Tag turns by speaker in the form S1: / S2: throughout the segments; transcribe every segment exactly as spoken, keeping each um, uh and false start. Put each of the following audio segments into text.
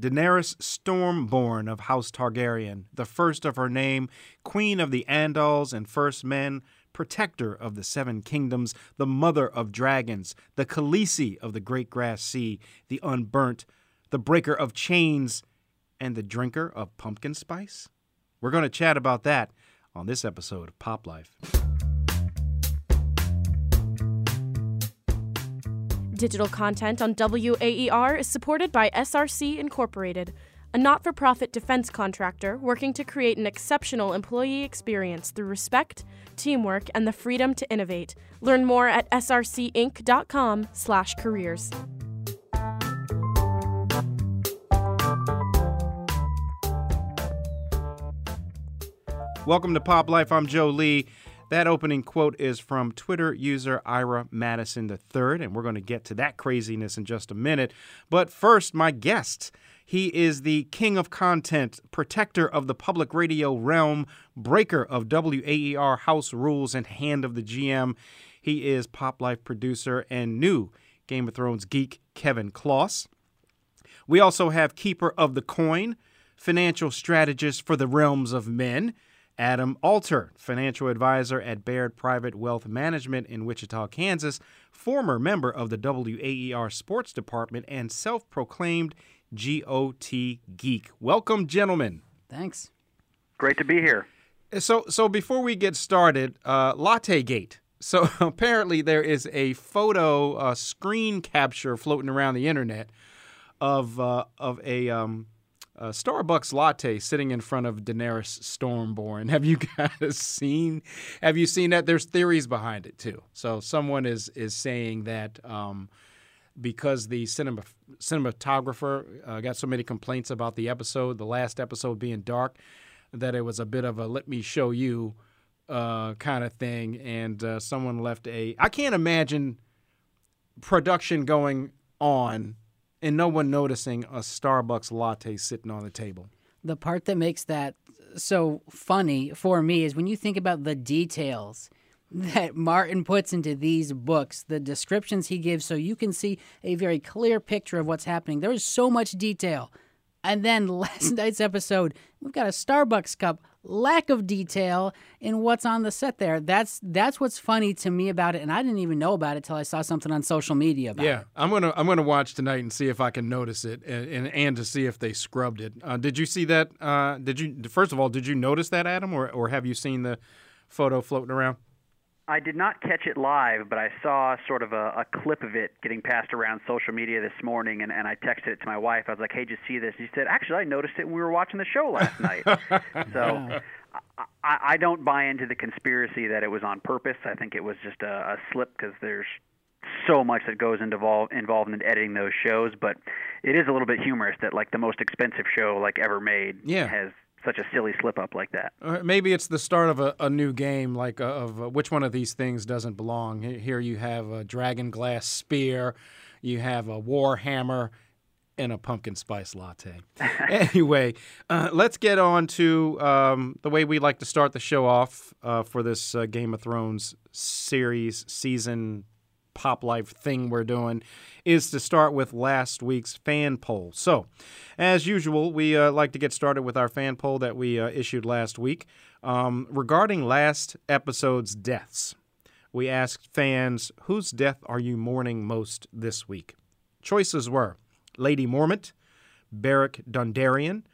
S1: Daenerys Stormborn of House Targaryen, the first of her name, Queen of the Andals and First Men, Protector of the Seven Kingdoms, the Mother of Dragons, the Khaleesi of the Great Grass Sea, the Unburnt, the Breaker of Chains, and the Drinker of Pumpkin Spice? We're going to chat about that on this episode of Pop Life.
S2: Digital content on W A E R is supported by S R C Incorporated, a not-for-profit defense contractor working to create an exceptional employee experience through respect, teamwork, and the freedom to innovate. Learn more at srcinc.com slash careers.
S1: Welcome to Pop Life. I'm Joe Lee. That opening quote is from Twitter user Ira Madison the third, and we're going to get to that craziness in just a minute. But first, my guest. He is the king of content, protector of the public radio realm, breaker of W A E R house rules, and hand of the G M. He is Pop Life producer and new Game of Thrones geek Kevin Kloss. We also have keeper of the coin, financial strategist for the realms of men, Adam Alter, financial advisor at Baird Private Wealth Management in Wichita, Kansas, former member of the W A E R sports department, and self-proclaimed G O T geek. Welcome, gentlemen.
S3: Thanks.
S4: Great to be here.
S1: So, so before we get started, uh, Latte Gate. So apparently there is a photo uh, screen capture floating around the internet of uh, of a, um, a Starbucks latte sitting in front of Daenerys Stormborn. Have you guys seen? Have you seen that? There's theories behind it too. So someone is is saying that. Um, Because the cinema, cinematographer uh, got so many complaints about the episode, the last episode being dark, that it was a bit of a let me show you uh, kind of thing. And uh, someone left a – I can't imagine production going on and no one noticing a Starbucks latte sitting on the table.
S3: The part that makes that so funny for me is when you think about the details – that Martin puts into these books, the descriptions he gives so you can see a very clear picture of what's happening. There is so much detail. And then last night's episode, we've got a Starbucks cup, lack of detail in what's on the set there. That's that's what's funny to me about it, and I didn't even know about it till I saw something on social media about
S1: yeah,
S3: it.
S1: Yeah, I'm gonna I'm gonna watch tonight and see if I can notice it, and and, and to see if they scrubbed it. Uh, did you see that? Uh, did you first of all, did you notice that, Adam, or or have you seen the photo floating around?
S4: I did not catch it live, but I saw sort of a, a clip of it getting passed around social media this morning, and, and I texted it to my wife. I was like, hey, did you see this? She said, actually, I noticed it when we were watching the show last night. So
S3: yeah.
S4: I, I don't buy into the conspiracy that it was on purpose. I think it was just a, a slip because there's so much that goes involved involved in editing those shows. But it is a little bit humorous that, like, the most expensive show like ever made
S1: yeah.
S4: has such a silly slip-up like that.
S1: Uh, maybe it's the start of a, a new game, like uh, of uh, which one of these things doesn't belong. Here you have a dragon glass spear, you have a war hammer, and a pumpkin spice latte. Anyway, uh, let's get on to um, the way we like to start the show off uh, for this uh, Game of Thrones series, season, Pop Life thing we're doing, is to start with last week's fan poll. So, as usual, we uh, like to get started with our fan poll that we uh, issued last week. Um, regarding last episode's deaths, we asked fans, whose death are you mourning most this week? Choices were Lady Mormont, Beric Dondarrion,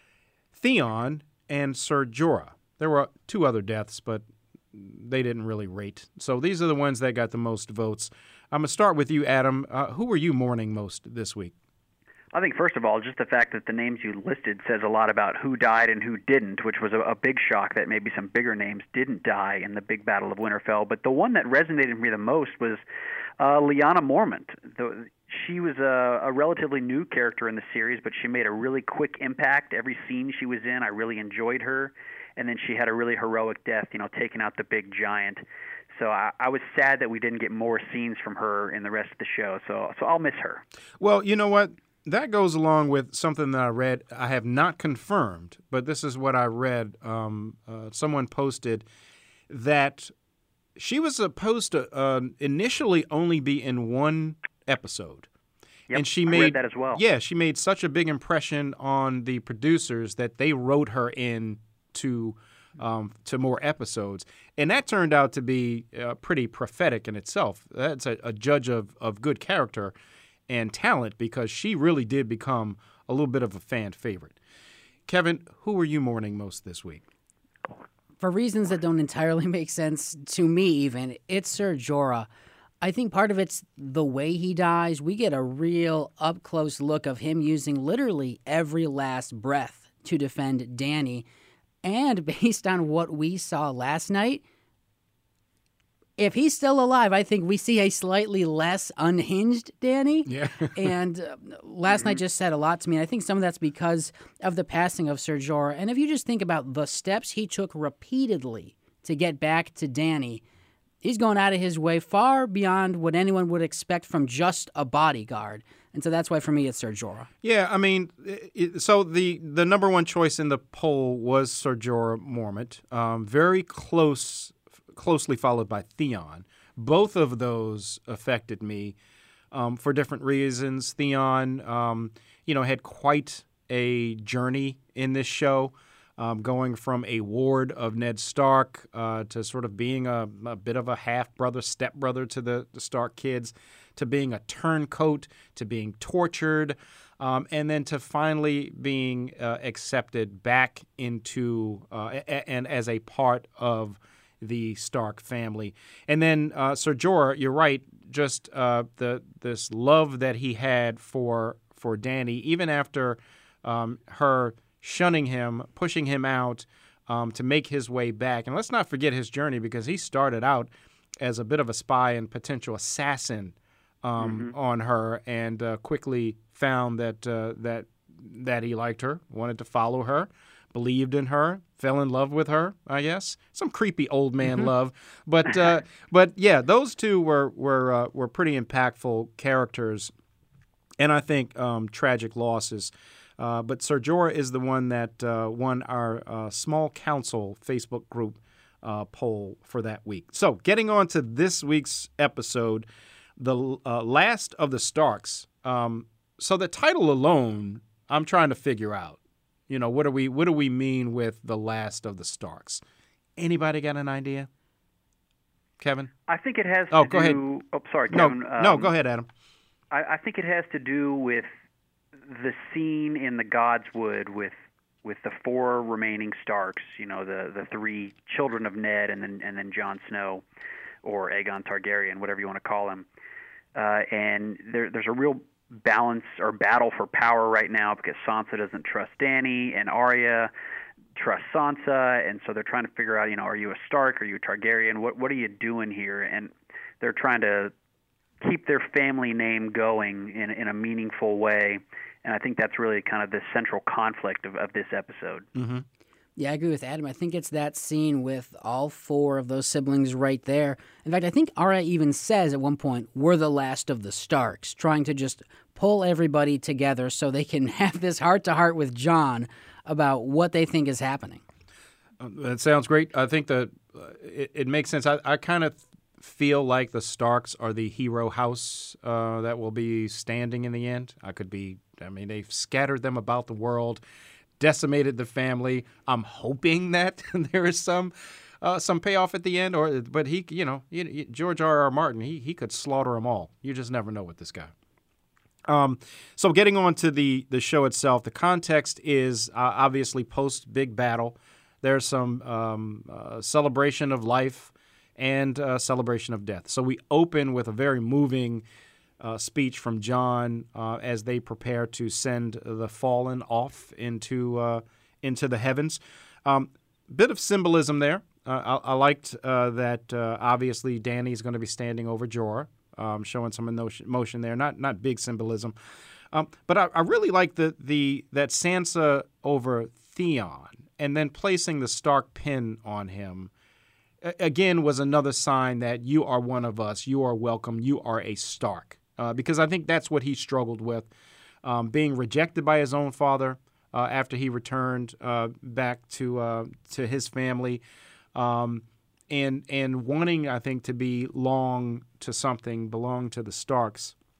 S1: Theon, and Ser Jorah. There were two other deaths, but they didn't really rate. So these are the ones that got the most votes. I'm going to start with you, Adam. Uh, who were you mourning most this week?
S4: I think, first of all, just the fact that the names you listed says a lot about who died and who didn't, which was a, a big shock that maybe some bigger names didn't die in the big Battle of Winterfell. But the one that resonated with me the most was uh, Lyanna Mormont. The, she was a, a relatively new character in the series, but she made a really quick impact. Every scene she was in, I really enjoyed her. And then she had a really heroic death, you know, taking out the big giant. So I, I was sad that we didn't get more scenes from her in the rest of the show. So, so I'll miss her.
S1: Well, you know what? That goes along with something that I read. I have not confirmed, but this is what I read. Um, uh, someone posted that she was supposed to uh, initially only be in one episode.
S4: Yep,
S1: and she
S4: I
S1: made
S4: read that as well.
S1: Yeah, she made such a big impression on the producers that they wrote her in to um, to more episodes, and that turned out to be uh, pretty prophetic in itself. That's a, a judge of of good character and talent, because she really did become a little bit of a fan favorite. Kevin, who are you mourning most this week?
S3: For reasons that don't entirely make sense to me even, it's Ser Jorah. I think part of it's the way he dies. We get a real up-close look of him using literally every last breath to defend Dany. And based on what we saw last night, if he's still alive, I think we see a slightly less unhinged Dany.
S1: Yeah.
S3: and uh, last night just said a lot to me. I think some of that's because of the passing of Ser Jorah. And if you just think about the steps he took repeatedly to get back to Dany, he's going out of his way far beyond what anyone would expect from just a bodyguard. And so that's why, for me, it's Ser Jorah.
S1: Yeah, I mean, it, so the, the number one choice in the poll was Ser Jorah Mormont. Um, very close... closely followed by Theon. Both of those affected me um, for different reasons. Theon, um, you know, had quite a journey in this show, um, going from a ward of Ned Stark uh, to sort of being a, a bit of a half-brother, step-brother to the, the Stark kids, to being a turncoat, to being tortured, um, and then to finally being uh, accepted back into uh, a- and as a part of the Stark family. And then uh, Ser Jorah, you're right, just uh, the this love that he had for for Dany, even after um, her shunning him, pushing him out um, to make his way back. And let's not forget his journey, because he started out as a bit of a spy and potential assassin um, mm-hmm. on her, and uh, quickly found that uh, that that he liked her, wanted to follow her, believed in her, fell in love with her, I guess. Some creepy old man mm-hmm. love, but uh, but yeah, those two were were uh, were pretty impactful characters, and I think um, tragic losses. Uh, but Ser Jorah is the one that uh, won our uh, Small Council Facebook group uh, poll for that week. So, getting on to this week's episode, the uh, Last of the Starks. Um, so the title alone, I'm trying to figure out. You know, what do we what do we mean with the Last of the Starks? Anybody got an idea? Kevin?
S4: I think it has
S1: oh,
S4: to
S1: go
S4: do...
S1: Ahead.
S4: Oh, sorry, Kevin.
S1: No,
S4: um,
S1: no, go ahead, Adam.
S4: I, I think it has to do with the scene in the Godswood with with the four remaining Starks, you know, the, the three children of Ned and then and then Jon Snow, or Aegon Targaryen, whatever you want to call him. Uh, and there, there's a real balance or battle for power right now, because Sansa doesn't trust Dany and Arya trust Sansa, and so they're trying to figure out, you know, are you a Stark, are you a Targaryen, what what are you doing here? And they're trying to keep their family name going in in a meaningful way, and I think that's really kind of the central conflict of, of this episode.
S1: Mm-hmm.
S3: Yeah, I agree with Adam. I think it's that scene with all four of those siblings right there. In fact, I think Arya even says at one point, we're the last of the Starks, trying to just pull everybody together so they can have this heart-to-heart with Jon about what they think is happening.
S1: Uh, that sounds great. I think that uh, it, it makes sense. I, I kind of feel like the Starks are the hero house uh, that will be standing in the end. I could be, I mean, they've scattered them about the world, decimated the family. I'm hoping that there is some uh, some payoff at the end, or but he, you know, George R. R. Martin, he he could slaughter them all. You just never know with this guy. Um, so getting on to the the show itself, the context is uh, obviously post big battle. There's some um, uh, celebration of life and uh, celebration of death. So we open with a very moving Uh, speech from Jon uh, as they prepare to send the fallen off into uh, into the heavens. Um, bit of symbolism there. Uh, I, I liked uh, that. Uh, obviously, Dany's going to be standing over Jorah, um, showing some emotion, emotion there. Not not big symbolism, um, but I, I really like the the that Sansa over Theon, and then placing the Stark pin on him. Again, was another sign that you are one of us. You are welcome. You are a Stark. Uh, because I think that's what he struggled with, um, being rejected by his own father uh, after he returned uh, back to uh, to his family, um, and and wanting, I think, to be long to something, belong to the Starks.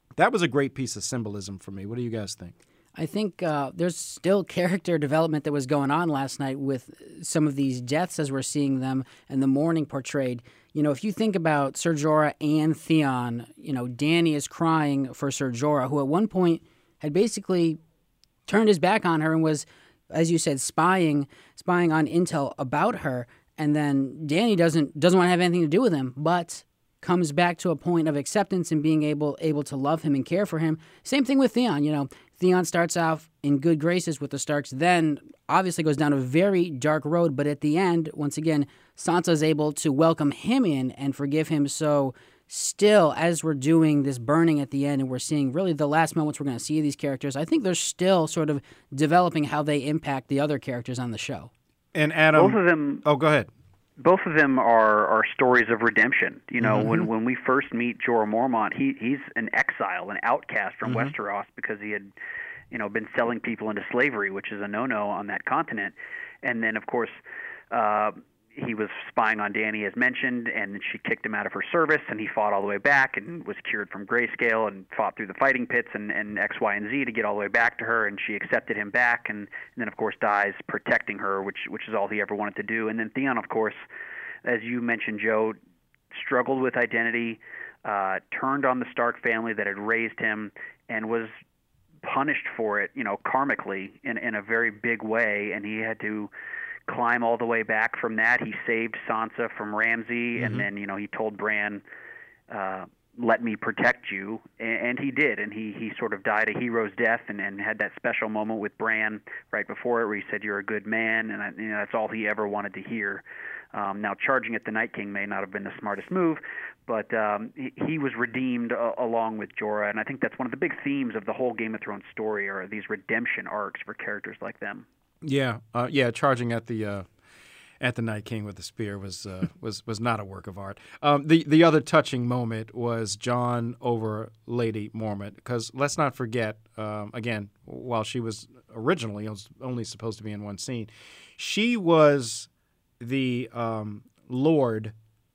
S1: that was a great piece of symbolism for me. What do you guys think?
S3: I think uh, there's still character development that was going on last night with some of these deaths as we're seeing them and the mourning portrayed. You know, if you think about Ser Jorah and Theon, you know, Dany is crying for Ser Jorah, who at one point had basically turned his back on her and was, as you said, spying spying on intel about her. And then Dany doesn't doesn't want to have anything to do with him, but comes back to a point of acceptance and being able able to love him and care for him. Same thing with Theon. You know, Theon starts off in good graces with the Starks, then obviously goes down a very dark road. But at the end, once again, Sansa is able to welcome him in and forgive him. So still, as we're doing this burning at the end and we're seeing really the last moments we're going to see these characters, I think they're still sort of developing how they impact the other characters on the show.
S1: And Adam,
S4: both of them.
S1: Oh, go ahead.
S4: Both of them are, are stories of redemption. You know,
S1: Mm-hmm.
S4: when when we first meet Jorah Mormont, he he's an exile, an outcast from
S1: Mm-hmm.
S4: Westeros because he had, you know, been selling people into slavery, which is a no-no on that continent. And then, of course, uh, he was spying on Dany, as mentioned, and she kicked him out of her service, and he fought all the way back and was cured from grayscale and fought through the fighting pits and, and X, Y, and Z to get all the way back to her, and she accepted him back, and, and then, of course, dies protecting her, which which is all he ever wanted to do. And then Theon, of course, as you mentioned, Joe, struggled with identity, uh, turned on the Stark family that had raised him, and was punished for it, you know, karmically in, in a very big way, and he had to climb all the way back from that. He saved Sansa from Ramsay, mm-hmm. and then, you know, he told Bran, uh, let me protect you, and, and he did, and he, he sort of died a hero's death and, and had that special moment with Bran right before it where he said, you're a good man, and I, you know, that's all he ever wanted to hear. Um, now, charging at the Night King may not have been the smartest move, but um, he, he was redeemed uh, along with Jorah, and I think that's one of the big themes of the whole Game of Thrones story are these redemption arcs for characters like them.
S1: Yeah, uh, yeah, charging at the uh, at the Night King with the spear was uh, was was not a work of art. Um, the the other touching moment was Jon over Lady Mormont, because let's not forget, um, again, while she was originally only supposed to be in one scene, she was the um, Lord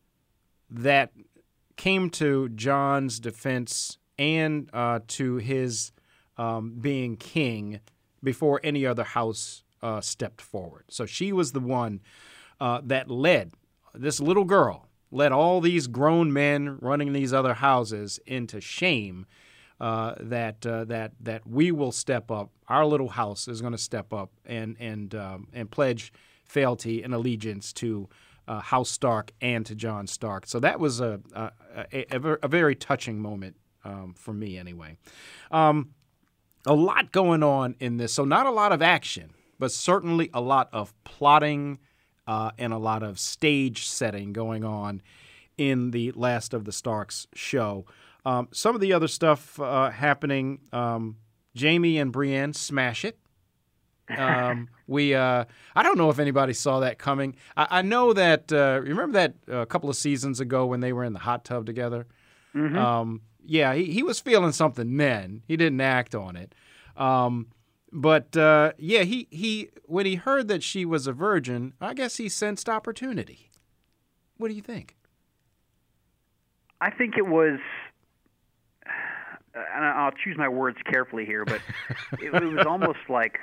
S1: that came to Jon's defense and uh, to his um, being king before any other house uh, stepped forward. So she was the one uh, that led, this little girl, led all these grown men running these other houses into shame uh, that uh, that that we will step up. Our little house is going to step up and and um, and pledge fealty and allegiance to uh, House Stark and to Jon Stark. So that was a a, a, a, a very touching moment um, for me, anyway. Um, a lot going on in this, so not a lot of action, but certainly a lot of plotting uh, and a lot of stage setting going on in the Last of the Starks show. Um, some of the other stuff uh, happening, um, Jaime and Brienne smash it. Um, we, uh, I don't know if anybody saw that coming. I, I know that, uh, remember that a uh, couple of seasons ago when they were in the hot tub together?
S4: Mm-hmm.
S1: Um, yeah, he, he was feeling something then. He didn't act on it. Um, but, uh, yeah, he, he, when he heard that she was a virgin, I guess he sensed opportunity. What do you think?
S4: I think it was, and I'll choose my words carefully here, but it, it was almost like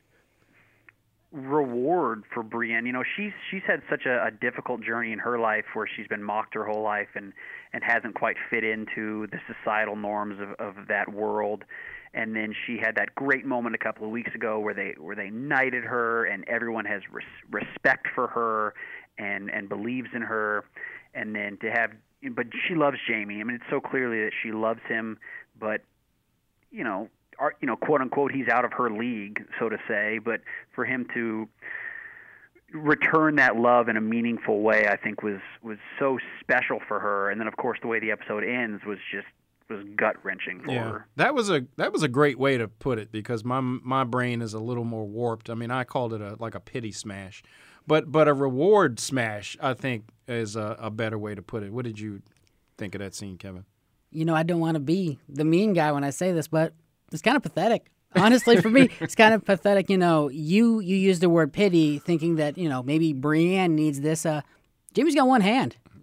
S4: reward for Brienne. You know, she's she's had such a, a difficult journey in her life where she's been mocked her whole life and, and hasn't quite fit into the societal norms of, of that world. And then she had that great moment a couple of weeks ago where they where they knighted her, and everyone has res- respect for her and and believes in her. And then to have, but she loves Jaime. I mean, it's so clearly that she loves him, but you know. Are, you know, quote unquote, he's out of her league, so to say. But for him to return that love in a meaningful way, I think was was so special for her. And then, of course, the way the episode ends was just was gut wrenching for
S1: yeah.
S4: her.
S1: That was a that was a great way to put it, because my my brain is a little more warped. I mean, I called it a like a pity smash, but but a reward smash, I think, is a, a better way to put it. What did you think of that scene, Kevin?
S3: You know, I don't want to be the mean guy when I say this, but it's kind of pathetic. Honestly, for me, it's kind of pathetic. You know, you you use the word pity thinking that, you know, maybe Brienne needs this. Uh, Jaime's got one hand.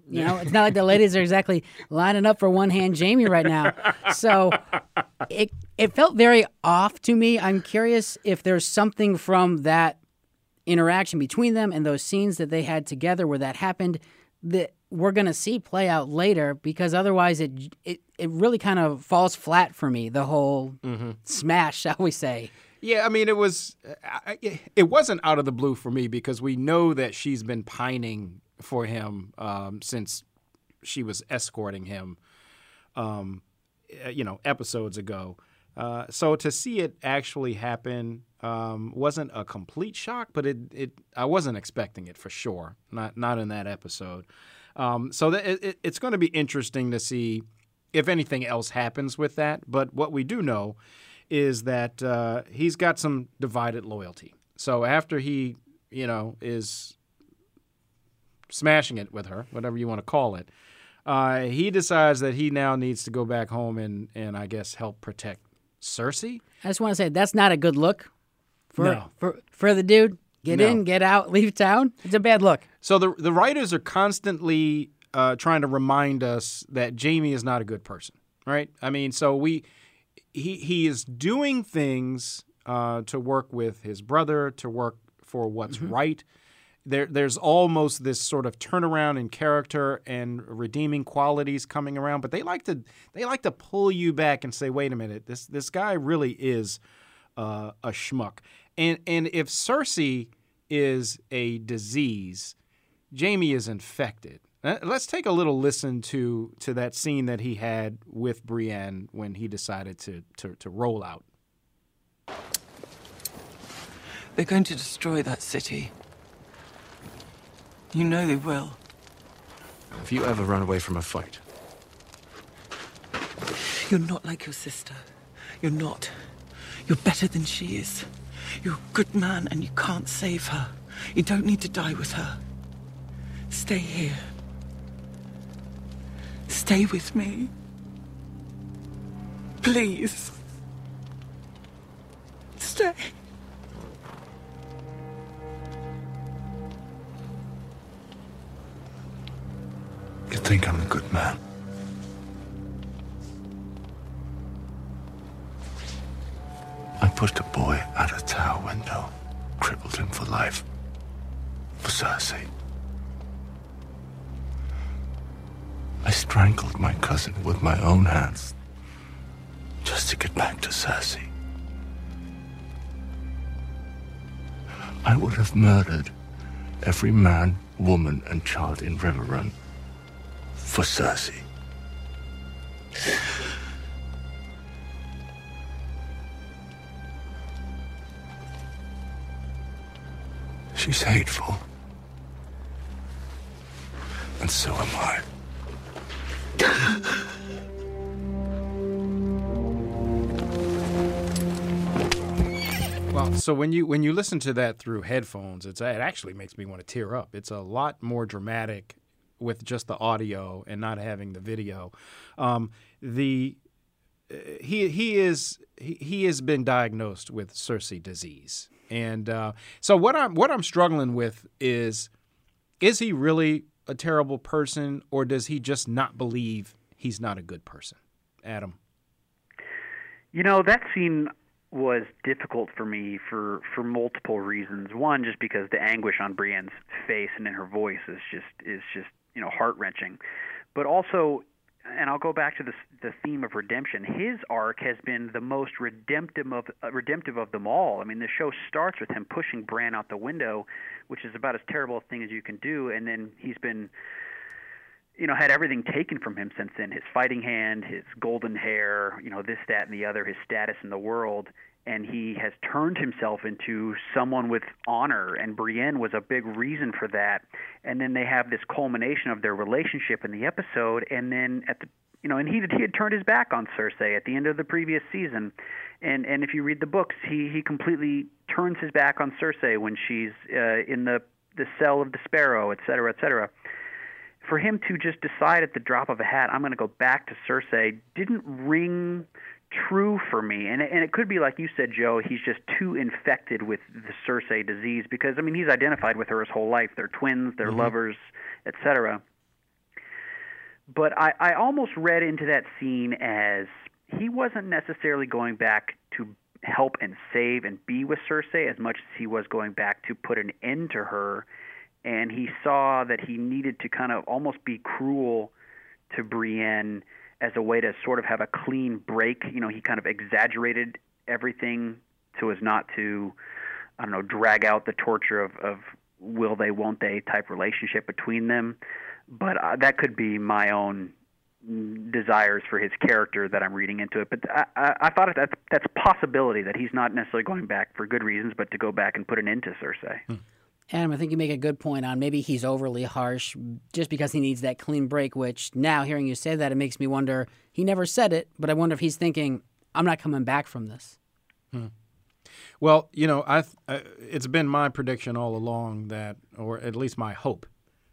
S3: You know, it's not like the ladies are exactly lining up for one hand Jamie right now. So it it felt very off to me. I'm curious if there's something from that interaction between them and those scenes that they had together where that happened that we're going to see play out later, because otherwise it it, it really kind of falls flat for me, the whole mm-hmm. smash, shall we say.
S1: Yeah, I mean, it was it wasn't out of the blue for me, because we know that she's been pining for him um, since she was escorting him, um, you know, episodes ago. Uh, so to see it actually happen um, wasn't a complete shock, but it, it I wasn't expecting it for sure, not not in that episode. Um, so that it, it's going to be interesting to see if anything else happens with that. But what we do know is that uh, he's got some divided loyalty. So after he, you know, is smashing it with her, whatever you want to call it, uh, he decides that he now needs to go back home and, and I guess, help protect Cersei.
S3: I just want to say that's not a good look for
S1: no.
S3: for, for the dude. Get
S1: no.
S3: in, get out, leave town. It's a bad look.
S1: So the the writers are constantly uh, trying to remind us that Jamie is not a good person, right? I mean, so we he he is doing things uh, to work with his brother, to work for what's mm-hmm. right. There, there's almost this sort of turnaround in character and redeeming qualities coming around, but they like to they like to pull you back and say, "Wait a minute, this this guy really is uh, a schmuck." And and if Cersei is a disease, Jamie is infected. Let's take a little listen to to that scene that he had with Brienne when he decided to to, to roll out.
S5: They're going to destroy that city. You know they will.
S6: Have you ever run away from a fight?
S5: You're not like your sister. You're not. You're better than she is. You're a good man and you can't save her. You don't need to die with her. Stay here. Stay with me. Please. Stay.
S6: You think I'm a good man? I pushed a boy out a tower window, crippled him for life. For Cersei. I strangled my cousin with my own hands, just to get back to Cersei. I would have murdered every man, woman, and child in Riverrun for Cersei. She's hateful. And so am I.
S1: Well, so when you when you listen to that through headphones, it's, it actually makes me want to tear up. It's a lot more dramatic with just the audio and not having the video. Um, the uh, he he is he, he has been diagnosed with Cersei disease, and uh, so what I'm what I'm struggling with is is he really a terrible person, or does he just not believe he's not a good person? Adam.
S4: You know, that scene was difficult for me for, for multiple reasons. One, just because the anguish on Brienne's face and in her voice is just is just you know heart-wrenching. But also, and I'll go back to this, the theme of redemption. His arc has been the most redemptive of uh, redemptive of them all. I mean, the show starts with him pushing Bran out the window, which is about as terrible a thing as you can do, and then he's been, you know, had everything taken from him since then. His fighting hand, his golden hair, you know, this, that, and the other, his status in the world. And he has turned himself into someone with honor, and Brienne was a big reason for that. And then they have this culmination of their relationship in the episode, and then at the, you know, and he he had turned his back on Cersei at the end of the previous season. And and if you read the books, he he completely turns his back on Cersei when she's uh, in the the cell of the Sparrow, et cetera, et cetera. For him to just decide at the drop of a hat, I'm going to go back to Cersei, didn't ring true for me. And and it could be like you said, Joe, he's just too infected with the Cersei disease, because I mean he's identified with her his whole life. They're twins, they're mm-hmm. lovers, et cetera. but I, I almost read into that scene as he wasn't necessarily going back to help and save and be with Cersei as much as he was going back to put an end to her. And he saw that he needed to kind of almost be cruel to Brienne as a way to sort of have a clean break. You know, he kind of exaggerated everything so as not to, I don't know, drag out the torture of, of will they, won't they type relationship between them. But uh, that could be my own desires for his character that I'm reading into it. But I, I, I thought that's that's a possibility that he's not necessarily going back for good reasons, but to go back and put an end to Cersei.
S3: Hmm. Adam, I think you make a good point on maybe he's overly harsh just because he needs that clean break, which now hearing you say that, it makes me wonder, he never said it, but I wonder if he's thinking, I'm not coming back from this.
S1: Hmm. Well, you know, I uh, it's been my prediction all along that, or at least my hope,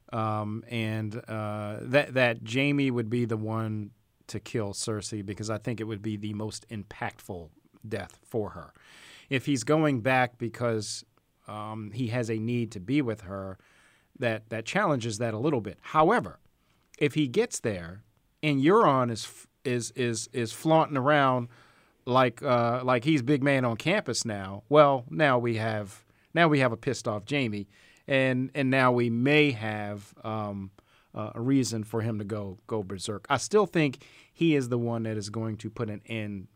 S1: Um, and uh, that that Jaime would be the one to kill Cersei because I think it would be the most impactful death for her. If he's going back because um, he has a need to be with her, that that challenges that a little bit. However, if he gets there and Euron is is is is flaunting around like uh, like he's big man on campus now, well, now we have now we have a pissed off Jaime. And and now we may have um, uh, a reason for him to go go berserk. I still think he is the one that is going to put an end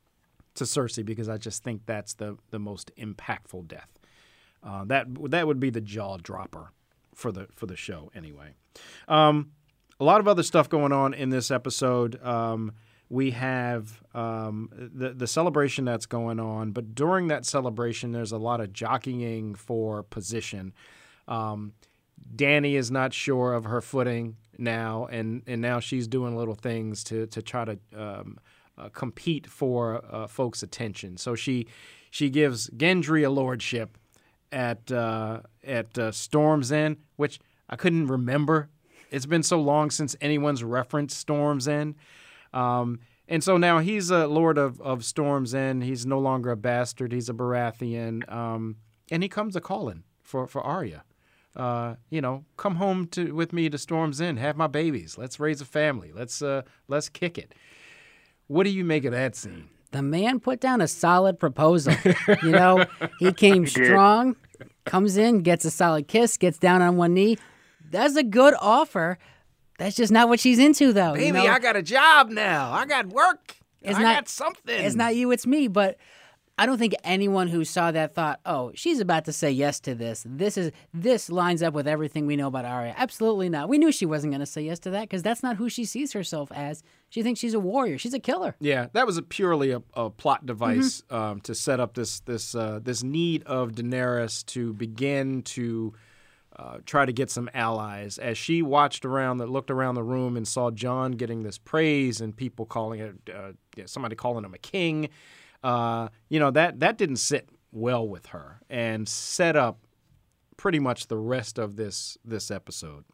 S1: to Cersei because I just think that's the, the most impactful death. Uh, that that would be the jaw dropper for the for the show anyway. Um, a lot of other stuff going on in this episode. Um, we have um, the the celebration that's going on, but during that celebration, there's a lot of jockeying for position. Um, Dany is not sure of her footing now, and, and now she's doing little things to to try to um, uh, compete for uh, folks' attention. So she she gives Gendry a lordship at uh, at uh, Storm's End, which I couldn't remember. It's been so long since anyone's referenced Storm's End. Um, and so now he's a lord of, of Storm's End. He's no longer a bastard. He's a Baratheon. Um, and he comes a calling for, for Arya. Uh, you know, come home to with me to Storm's End. Have my babies. Let's raise a family. Let's uh, let's kick it. What do you make of that scene?
S3: The man put down a solid proposal. You know, he came
S4: He
S3: strong, comes in, gets a solid kiss, gets down on one knee. That's a good offer. That's just not what she's into, though.
S1: Baby,
S3: you know?
S1: I got a job now. I got work.
S3: It's
S1: I
S3: not,
S1: got something.
S3: It's not you, it's me. But I don't think anyone who saw that thought, oh, she's about to say yes to this. This is this lines up with everything we know about Arya. Absolutely not. We knew she wasn't going to say yes to that because that's not who she sees herself as. She thinks she's a warrior. She's a killer.
S1: Yeah, that was a purely a, a plot device mm-hmm. um, to set up this this uh, this need of Daenerys to begin to uh, try to get some allies. As she watched around, that looked around the room and saw Jon getting this praise and people calling it, uh, somebody calling him a king. Uh, you know, that that didn't sit well with her and set up pretty much the rest of this this episode.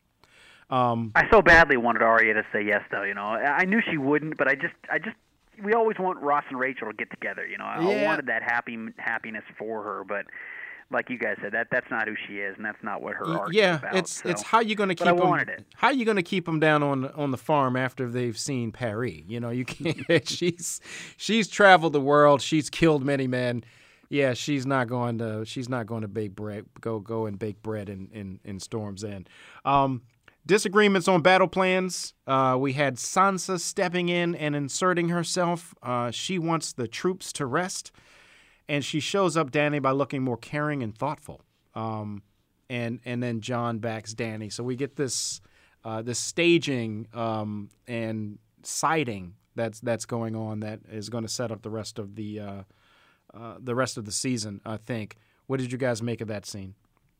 S1: Um,
S4: I so badly wanted Arya to say yes, though. You know, I knew she wouldn't, but I just, I just, we always want Ross and Rachel to get together. You know, I
S1: yeah.
S4: wanted that happy happiness for her, but like you guys said, that that's not who she is, and that's not what her arc
S1: yeah,
S4: is about.
S1: it's
S4: so.
S1: it's how you going to keep
S4: but I
S1: them.
S4: wanted it.
S1: How are you going to keep them down on on the farm after they've seen Paris? You know, you can't. she's she's traveled the world. She's killed many men. Yeah, she's not going to. She's not going to bake bread. Go go and bake bread in in, in Storm's End. Um, disagreements on battle plans. Uh, we had Sansa stepping in and inserting herself. Uh, she wants the troops to rest. And she shows up Dany by looking more caring and thoughtful. Um, and and then Jon backs Dany. So we get this uh, this staging um, and siding that's that's going on that is going to set up the rest of the uh, uh, the rest of the season, I think. What did you guys make of that scene?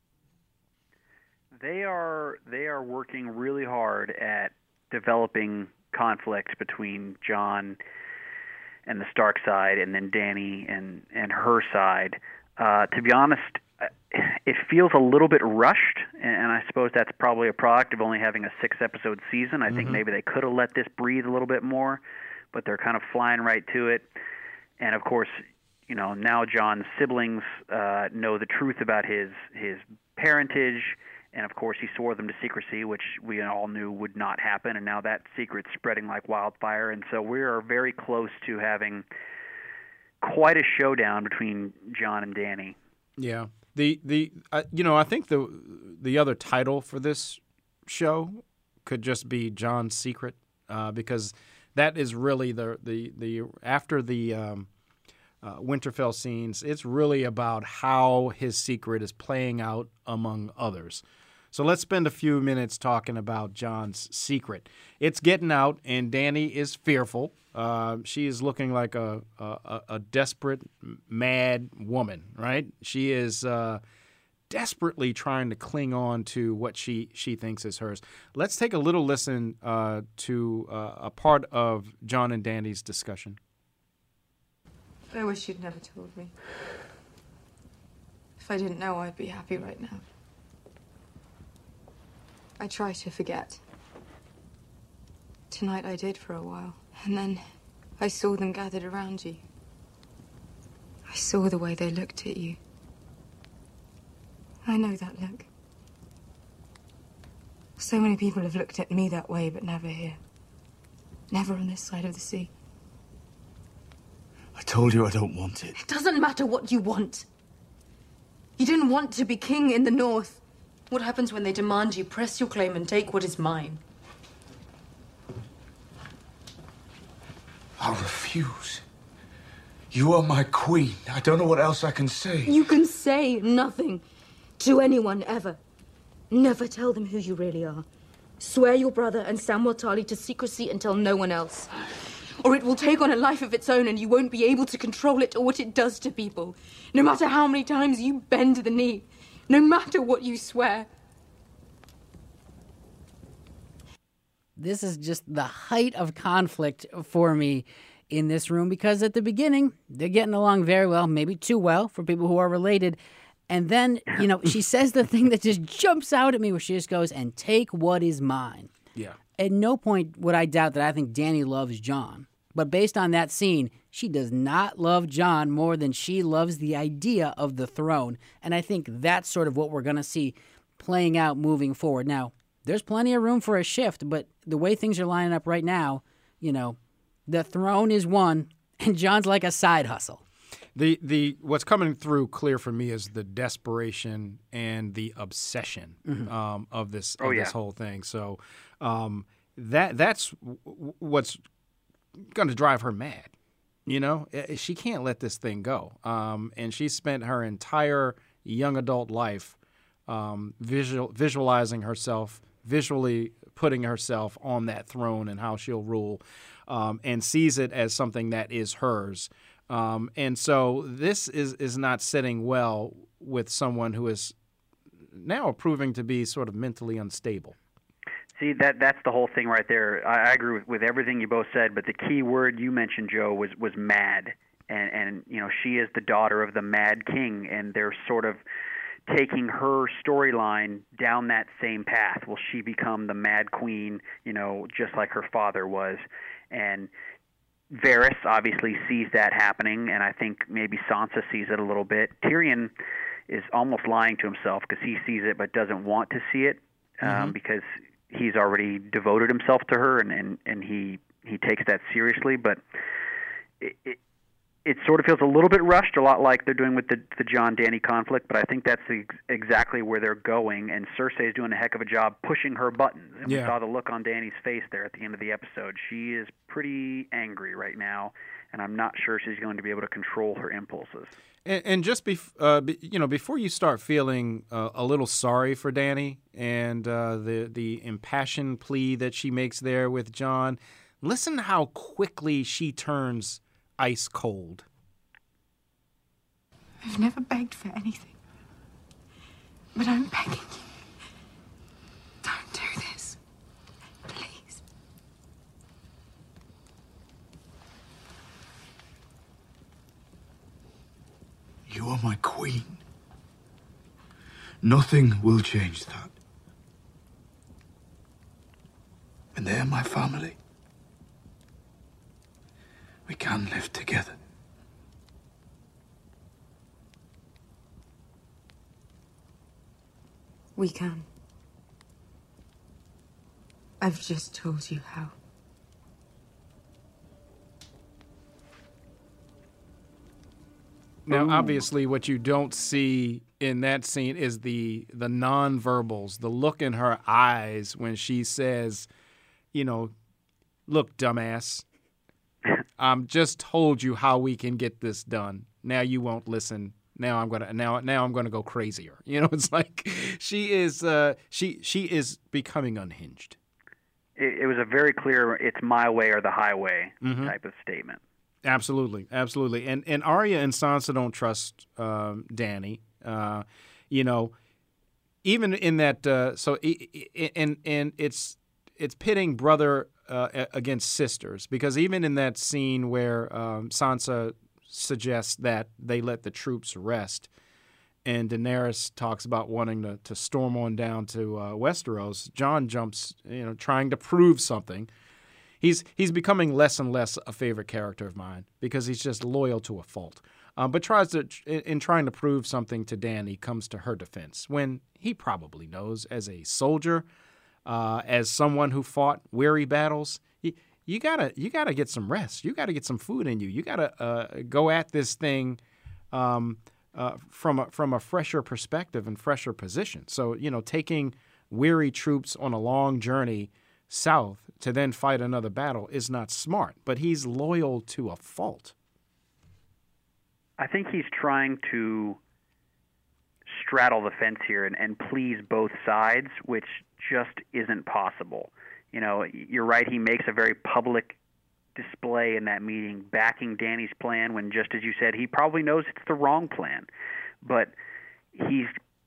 S4: They are they are working really hard at developing conflict between Jon and the Stark side, and then Dany and, and her side. Uh, to be honest, it feels a little bit rushed, and I suppose that's probably a product of only having a six-episode season. I mm-hmm. think maybe they could have let this breathe a little bit more, but they're kind of flying right to it. And, of course, you know, now Jon's siblings uh, know the truth about his his parentage, And, of course, he swore them to secrecy, which we all knew would not happen, and now that secret's spreading like wildfire. And so we are very close to having quite a showdown between Jon and Dany.
S1: Yeah. The the uh, you know, I think the the other title for this show could just be Jon's Secret, uh, because that is really the the the after the um, uh, Winterfell scenes, it's really about how his secret is playing out among others. So let's spend a few minutes talking about Jon's secret. It's getting out, and Dany is fearful. Uh, she is looking like a, a, a desperate, mad woman, right? She is uh, desperately trying to cling on to what she, she thinks is hers. Let's take a little listen uh, to uh, a part of Jon and Dany's discussion.
S7: I wish you'd never told me. If I didn't know, I'd be happy right now. I try to forget. Tonight I did for a while. And then I saw them gathered around you. I saw the way they looked at you. I know that look. So many people have looked at me that way, but never here. Never on this side of the sea.
S6: I told you I don't want it.
S7: It doesn't matter what you want. You didn't want to be king in the north. What happens when they demand you press your claim and take what is mine?
S6: I'll refuse. You are my queen. I don't know what else I can say.
S7: You can say nothing to anyone ever. Never tell them who you really are. Swear your brother and Samwell Tarly to secrecy and tell no one else. Or it will take on a life of its own and you won't be able to control it or what it does to people. No matter how many times you bend the knee. No matter what you swear.
S3: This is just the height of conflict for me in this room, because at the beginning, they're getting along very well, maybe too well for people who are related. And then, you know, she says the thing that just jumps out at me, where she just goes, and take what is mine.
S1: Yeah.
S3: At no point would I doubt that I think Dany loves Jon. But based on that scene, she does not love Jon more than she loves the idea of the throne. And I think that's sort of what we're going to see playing out moving forward. Now, there's plenty of room for a shift, but the way things are lining up right now, you know, the throne is one, and Jon's like a side hustle.
S1: The the what's coming through clear for me is the desperation and the obsession mm-hmm. um, of this of
S4: oh, yeah.
S1: this whole thing. So um, that that's w- what's going to drive her mad. You know, she can't let this thing go. Um, and she spent her entire young adult life um, visual visualizing herself, visually putting herself on that throne and how she'll rule, um, and sees it as something that is hers. Um, and so this is, is not sitting well with someone who is now proving to be sort of mentally unstable.
S4: See, that that's the whole thing right there. I, I agree with, with everything you both said, but the key word you mentioned, Joe, was, was mad. And, and, you know, she is the daughter of the Mad King, and they're sort of taking her storyline down that same path. Will she become the Mad Queen, you know, just like her father was? And Varys obviously sees that happening, and I think maybe Sansa sees it a little bit. Tyrion is almost lying to himself because he sees it but doesn't want to see it, um, mm-hmm. because he's already devoted himself to her, and, and, and he, he takes that seriously. But it, it, it sort of feels a little bit rushed, a lot like they're doing with the, the Jon-Dany conflict, but I think that's ex- exactly where they're going, and Cersei is doing a heck of a job pushing her buttons. And
S1: yeah.
S4: we saw the look on Dany's face there at the end of the episode. She is pretty angry right now, and I'm not sure she's going to be able to control her impulses.
S1: And, and just bef- uh, be, you know, before you start feeling uh, a little sorry for Dany and uh, the the impassioned plea that she makes there with Jon, listen how quickly she turns ice cold.
S7: I've never begged for anything, but I'm begging you. Don't do this, please.
S6: You are my queen. Nothing will change that. And they're my family. We can live together.
S7: We can. I've just told you how.
S1: Now,
S3: Ooh.
S1: obviously, what you don't see in that scene is the the nonverbals, the look in her eyes when she says, you know, look, dumbass, I'm just told you how we can get this done. Now you won't listen. Now I'm gonna now now I'm gonna go crazier. You know, it's like she is uh, she she is becoming unhinged.
S4: It, it was a very clear "it's my way or the highway"
S1: Mhm.
S4: type of statement.
S1: Absolutely, absolutely. And and Arya and Sansa don't trust um, Dany. Uh, you know, even in that. Uh, so i- i- and and it's it's pitting brother uh, a- against sisters, because even in that scene where um, Sansa suggests that they let the troops rest, and Daenerys talks about wanting to, to storm on down to uh, Westeros, Jon jumps, you know, trying to prove something. He's he's becoming less and less a favorite character of mine because he's just loyal to a fault. Um, but tries to, in, in trying to prove something to Dany, comes to her defense when he probably knows, as a soldier, uh, as someone who fought weary battles, you, you gotta you gotta get some rest. You gotta get some food in you. You gotta uh, go at this thing um, uh, from a, from a fresher perspective and fresher position. So you know, taking weary troops on a long journey south to then fight another battle is not smart, but he's loyal to a fault.
S4: I think he's trying to straddle the fence here and, and please both sides, which just isn't possible. You know, you're right, he makes a very public display in that meeting backing Dany's plan when, just as you said, he probably knows it's the wrong plan. But he's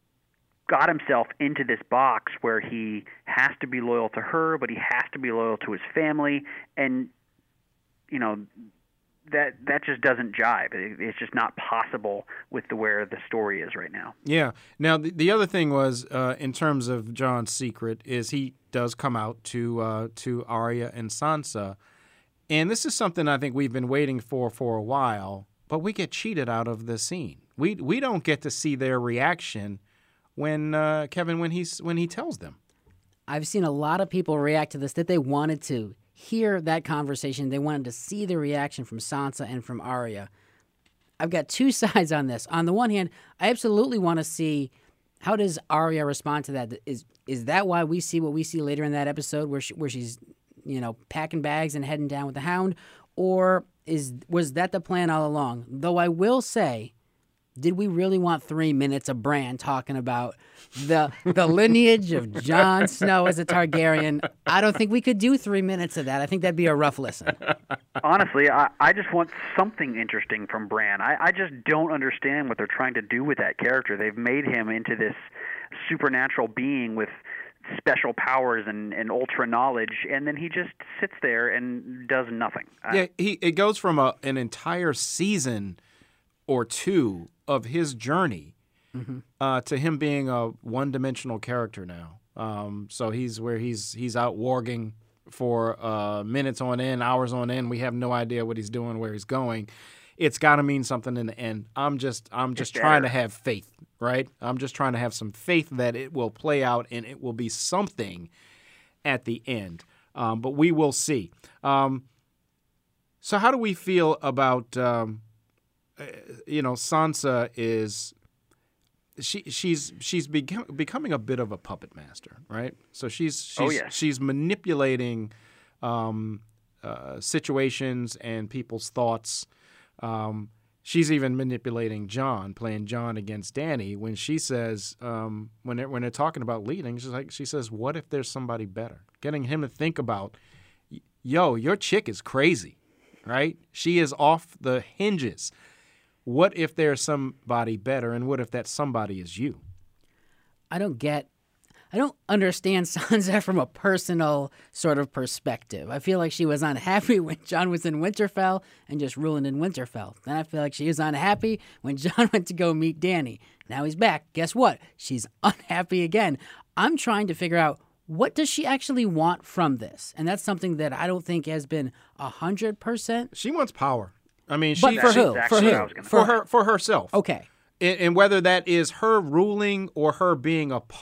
S4: got himself into this box where he has to be loyal to her, but he has to be loyal to his family, and you know that that just doesn't jive. It, it's just not possible with the where the story is right now.
S1: Yeah. Now the, the other thing was, uh, in terms of Jon's secret, is he does come out to uh, to Arya and Sansa, and this is something I think we've been waiting for for a while, but we get cheated out of the scene. We we don't get to see their reaction when uh, Kevin when he's when he tells them.
S3: I've seen a lot of people react to this that they wanted to hear that conversation. They wanted to see the reaction from Sansa and from Arya. I've got two sides on this. On the one hand, I absolutely want to see how does Arya respond to that. Is is that why we see what we see later in that episode where she, where she's, you know, packing bags and heading down with the Hound, or is was that the plan all along? Though I will say, did we really want three minutes of Bran talking about the the lineage of Jon Snow as a Targaryen? I don't think we could do three minutes of that. I think that'd be a rough listen.
S4: Honestly, I, I just want something interesting from Bran. I, I just don't understand what they're trying to do with that character. They've made him into this supernatural being with special powers and, and ultra knowledge, and then he just sits there and does nothing.
S1: Yeah, he it goes from a, an entire season or two of his journey mm-hmm. uh, to him being a one-dimensional character now. Um, so he's where he's he's out warging for uh, minutes on end, hours on end. We have no idea what he's doing, where he's going. It's got to mean something in the end. I'm just I'm just trying to have faith, right? I'm just trying to have some faith that it will play out and it will be something at the end. Um, but we will see. Um, so how do we feel about? Um, Uh, you know, Sansa is she she's she's become, becoming a bit of a puppet master, right? So she's she's
S4: oh, yeah.
S1: she's manipulating um, uh, situations and people's thoughts. Um, she's even manipulating Jon, playing Jon against Dany when she says um, when they're, when they're talking about leading, she's like she says, "What if there's somebody better?" Getting him to think about, yo, your chick is crazy, right? She is off the hinges. What if there's somebody better, and what if that somebody is you?
S3: I don't get, I don't understand Sansa from a personal sort of perspective. I feel like she was unhappy when Jon was in Winterfell and just ruling in Winterfell. Then I feel like she was unhappy when Jon went to go meet Dany. Now he's back. Guess what? She's unhappy again. I'm trying to figure out, what does she actually want from this? And that's something that I don't think has been one hundred percent.
S1: She wants power. I mean,
S3: but
S1: she,
S3: for
S1: she,
S3: who?
S4: Exactly
S3: For
S4: what I
S3: who?
S4: was gonna
S1: for
S4: say.
S1: her, for herself.
S3: Okay.
S1: And, and whether that is her ruling or her being a part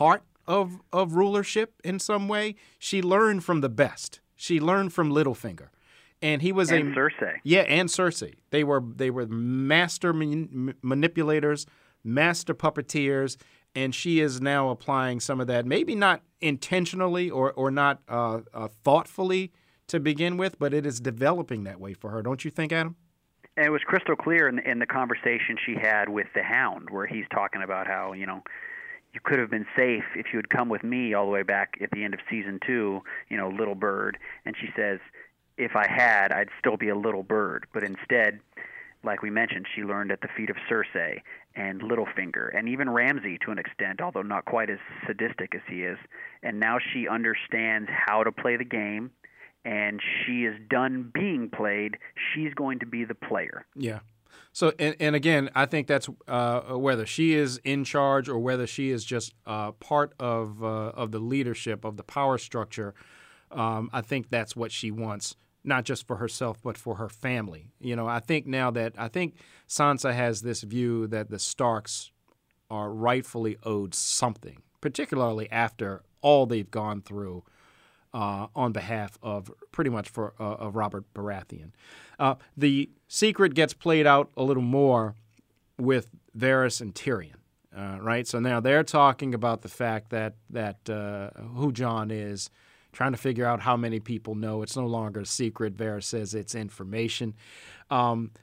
S1: of of rulership in some way. She learned from the best. She learned from Littlefinger, and he was
S4: and
S1: a
S4: Cersei.
S1: Yeah, and Cersei. They were they were master man, manipulators, master puppeteers, and she is now applying some of that. Maybe not intentionally or or not uh, uh, thoughtfully to begin with, but it is developing that way for her. Don't you think, Adam?
S4: And it was crystal clear in, in the conversation she had with the Hound, where he's talking about how, you know, you could have been safe if you had come with me all the way back at the end of season two, you know, little bird. And she says, if I had, I'd still be a little bird. But instead, like we mentioned, she learned at the feet of Cersei and Littlefinger and even Ramsay to an extent, although not quite as sadistic as he is. And now she understands how to play the game, and she is done being played. She's going to be the player.
S1: Yeah. So, and, and again, I think that's uh, whether she is in charge or whether she is just uh, part of uh, of the leadership, of the power structure, um, I think that's what she wants, not just for herself, but for her family. You know, I think now that, I think Sansa has this view that the Starks are rightfully owed something, particularly after all they've gone through Uh, on behalf of pretty much for uh, of Robert Baratheon. Uh, the secret gets played out a little more with Varys and Tyrion, uh, right? So now they're talking about the fact that that uh, who Jon is, trying to figure out how many people know. It's no longer a secret. Varys says it's information. Um,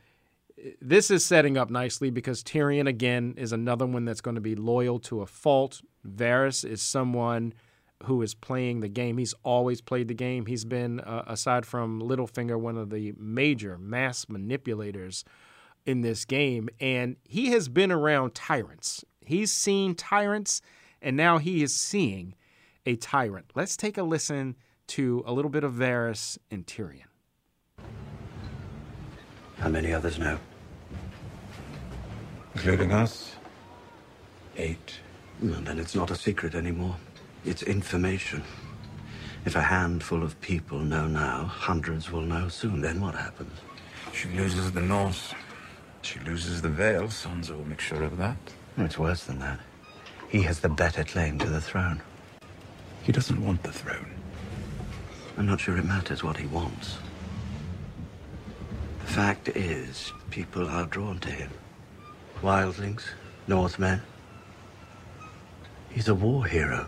S1: this is setting up nicely because Tyrion, again, is another one that's going to be loyal to a fault. Varys is someone who is playing the game. He's always played the game. He's been, uh, aside from Littlefinger, one of the major mass manipulators in this game. And he has been around tyrants. He's seen tyrants, and now he is seeing a tyrant. Let's take a listen to a little bit of Varys and Tyrion.
S8: How many others know?
S9: Including us? Eight.
S8: Well, then it's not a secret anymore. It's information. If a handful of people know now, hundreds will know soon. Then what happens?
S9: She loses the North. She loses the Vale. Sansa will make sure of that.
S8: No, it's worse than that. He has the better claim to the throne.
S9: He doesn't want the throne.
S8: I'm not sure it matters what he wants. The fact is, people are drawn to him. Wildlings, Northmen. He's a war hero.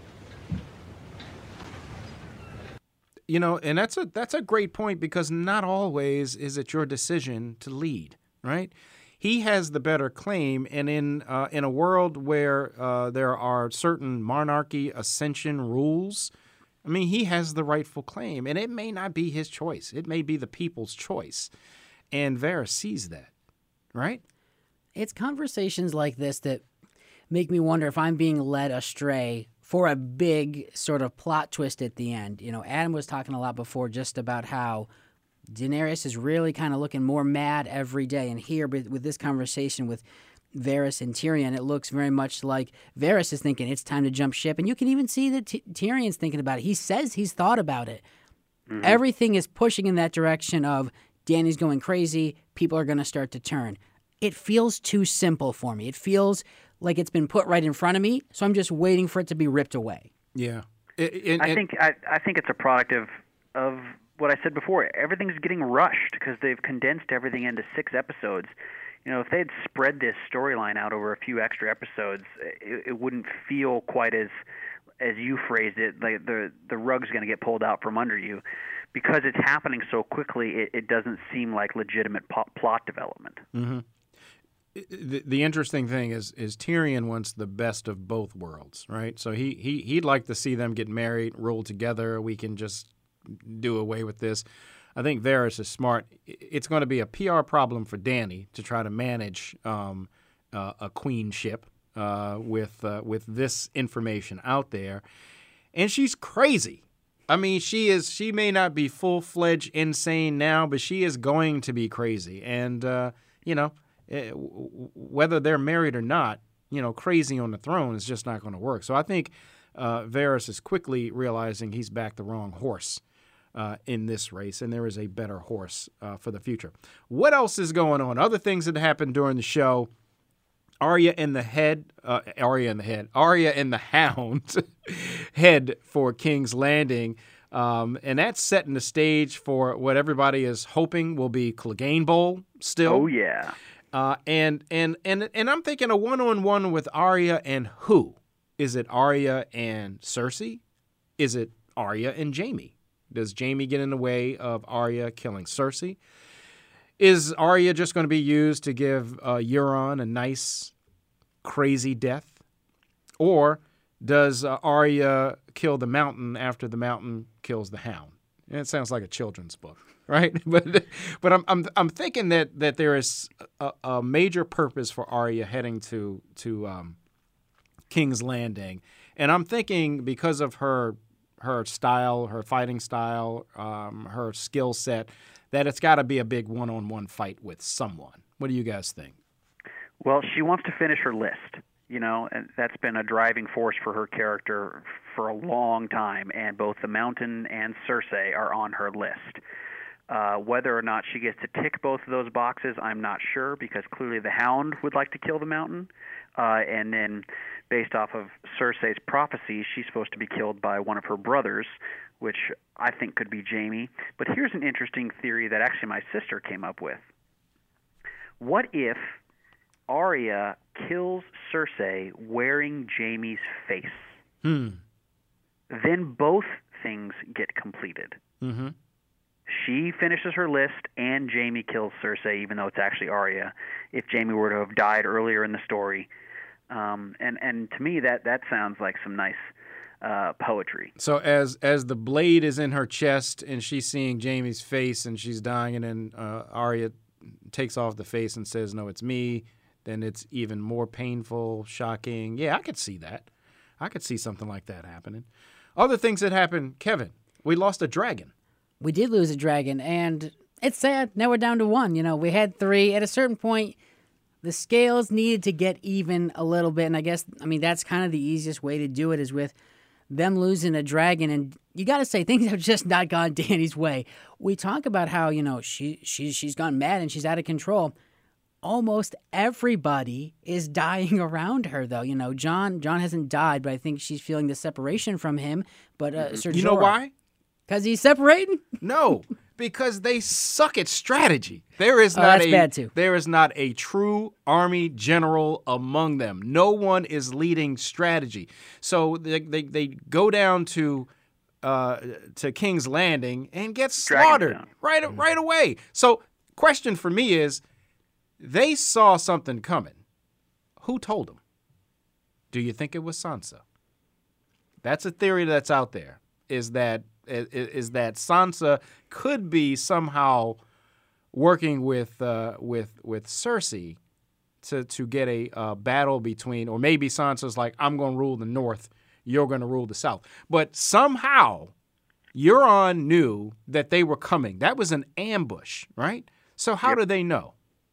S1: You know, and that's a that's a great point because not always is it your decision to lead, right? He has the better claim, and in uh, in a world where uh, there are certain monarchy ascension rules, I mean, he has the rightful claim, and it may not be his choice. It may be the people's choice, and Varys sees that, right?
S3: It's conversations like this that make me wonder if I'm being led astray for a big sort of plot twist at the end. You know, Adam was talking a lot before just about how Daenerys is really kind of looking more mad every day. And here, with this conversation with Varys and Tyrion, it looks very much like Varys is thinking it's time to jump ship. And you can even see that T- Tyrion's thinking about it. He says he's thought about it. Mm-hmm. Everything is pushing in that direction of Dany's going crazy, people are going to start to turn. It feels too simple for me. It feels like it's been put right in front of me, so I'm just waiting for it to be ripped away.
S1: Yeah. It, it,
S4: I
S1: it,
S4: think I, I think it's a product of of what I said before. Everything's getting rushed because they've condensed everything into six episodes. You know, if they'd spread this storyline out over a few extra episodes, it, it wouldn't feel quite as, as you phrased it, like the the rug's going to get pulled out from under you. Because it's happening so quickly, it, it doesn't seem like legitimate po- plot development.
S1: Mm-hmm. The, the interesting thing is is Tyrion wants the best of both worlds, right? So he, he, he'd like to see them get married, rule together. We can just do away with this. I think Varys is smart. It's going to be a P R problem for Dany to try to manage um, uh, a queenship uh, with uh, with this information out there. And she's crazy. I mean, she is. She may not be full-fledged insane now, but she is going to be crazy. And, uh, you know, whether they're married or not, you know, crazy on the throne is just not going to work. So I think uh, Varys is quickly realizing he's backed the wrong horse uh, in this race, and there is a better horse uh, for the future. What else is going on? Other things that happened during the show. Arya and the head, uh, Arya and the head, Arya and the Hound head for King's Landing. Um, and that's setting the stage for what everybody is hoping will be Clegane Bowl still.
S4: Oh, yeah.
S1: Uh, and, and, and, and I'm thinking a one-on-one with Arya and who? Is it Arya and Cersei? Is it Arya and Jaime? Does Jaime get in the way of Arya killing Cersei? Is Arya just going to be used to give uh, Euron a nice, crazy death? Or does uh, Arya kill the Mountain after the Mountain kills the Hound? And it sounds like a children's book, right? but but I'm I'm I'm thinking that that there is a, a major purpose for Arya heading to to um, King's Landing, and I'm thinking because of her her style, her fighting style, um, her skill set, that it's got to be a big one-on-one fight with someone. What do you guys think?
S4: Well, she wants to finish her list, you know, and that's been a driving force for her character for a long time, and both the Mountain and Cersei are on her list. Uh, whether or not she gets to tick both of those boxes, I'm not sure, because clearly the Hound would like to kill the Mountain, uh, and then based off of Cersei's prophecy, she's supposed to be killed by one of her brothers, which I think could be Jaime. But here's an interesting theory that actually my sister came up with. What if Arya kills Cersei wearing Jaime's face?
S1: Hmm.
S4: Then both things get completed.
S1: Mm-hmm.
S4: She finishes her list, and Jaime kills Cersei, even though it's actually Arya, if Jaime were to have died earlier in the story. Um, and, and to me, that, that sounds like some nice uh, poetry.
S1: So as as the blade is in her chest and she's seeing Jaime's face and she's dying, and then uh, Arya takes off the face and says, "No, it's me," then it's even more painful, shocking. Yeah, I could see that. I could see something like that happening. Other things that happened, Kevin, we lost a dragon.
S3: We did lose a dragon, and it's sad. Now we're down to one. You know, we had three. At a certain point, the scales needed to get even a little bit, and I guess, I mean, that's kind of the easiest way to do it is with them losing a dragon. And you got to say, things have just not gone Dany's way. We talk about how, you know, she, she, she's gone mad and she's out of control. Almost everybody is dying around her, though. You know, Jon Jon hasn't died, but I think she's feeling the separation from him. But uh, Sir
S1: You know
S3: Jorah,
S1: why?
S3: Because he's separating?
S1: No, because they suck at strategy. There is
S3: Oh,
S1: not
S3: that's
S1: a
S3: bad, too.
S1: there is not a true army general among them. No one is leading strategy. So they they, they go down to uh, to King's Landing and get slaughtered
S4: Dragonstone.
S1: right right away. So question for me is, they saw something coming. Who told them? Do you think it was Sansa? That's a theory that's out there. Is that is, is that Sansa could be somehow working with uh, with with Cersei to to get a uh, battle between, or maybe Sansa's like, I'm going to rule the North, you're going to rule the South. But somehow Euron knew that they were coming. That was an ambush, right? So how
S4: Yep.
S1: do they know?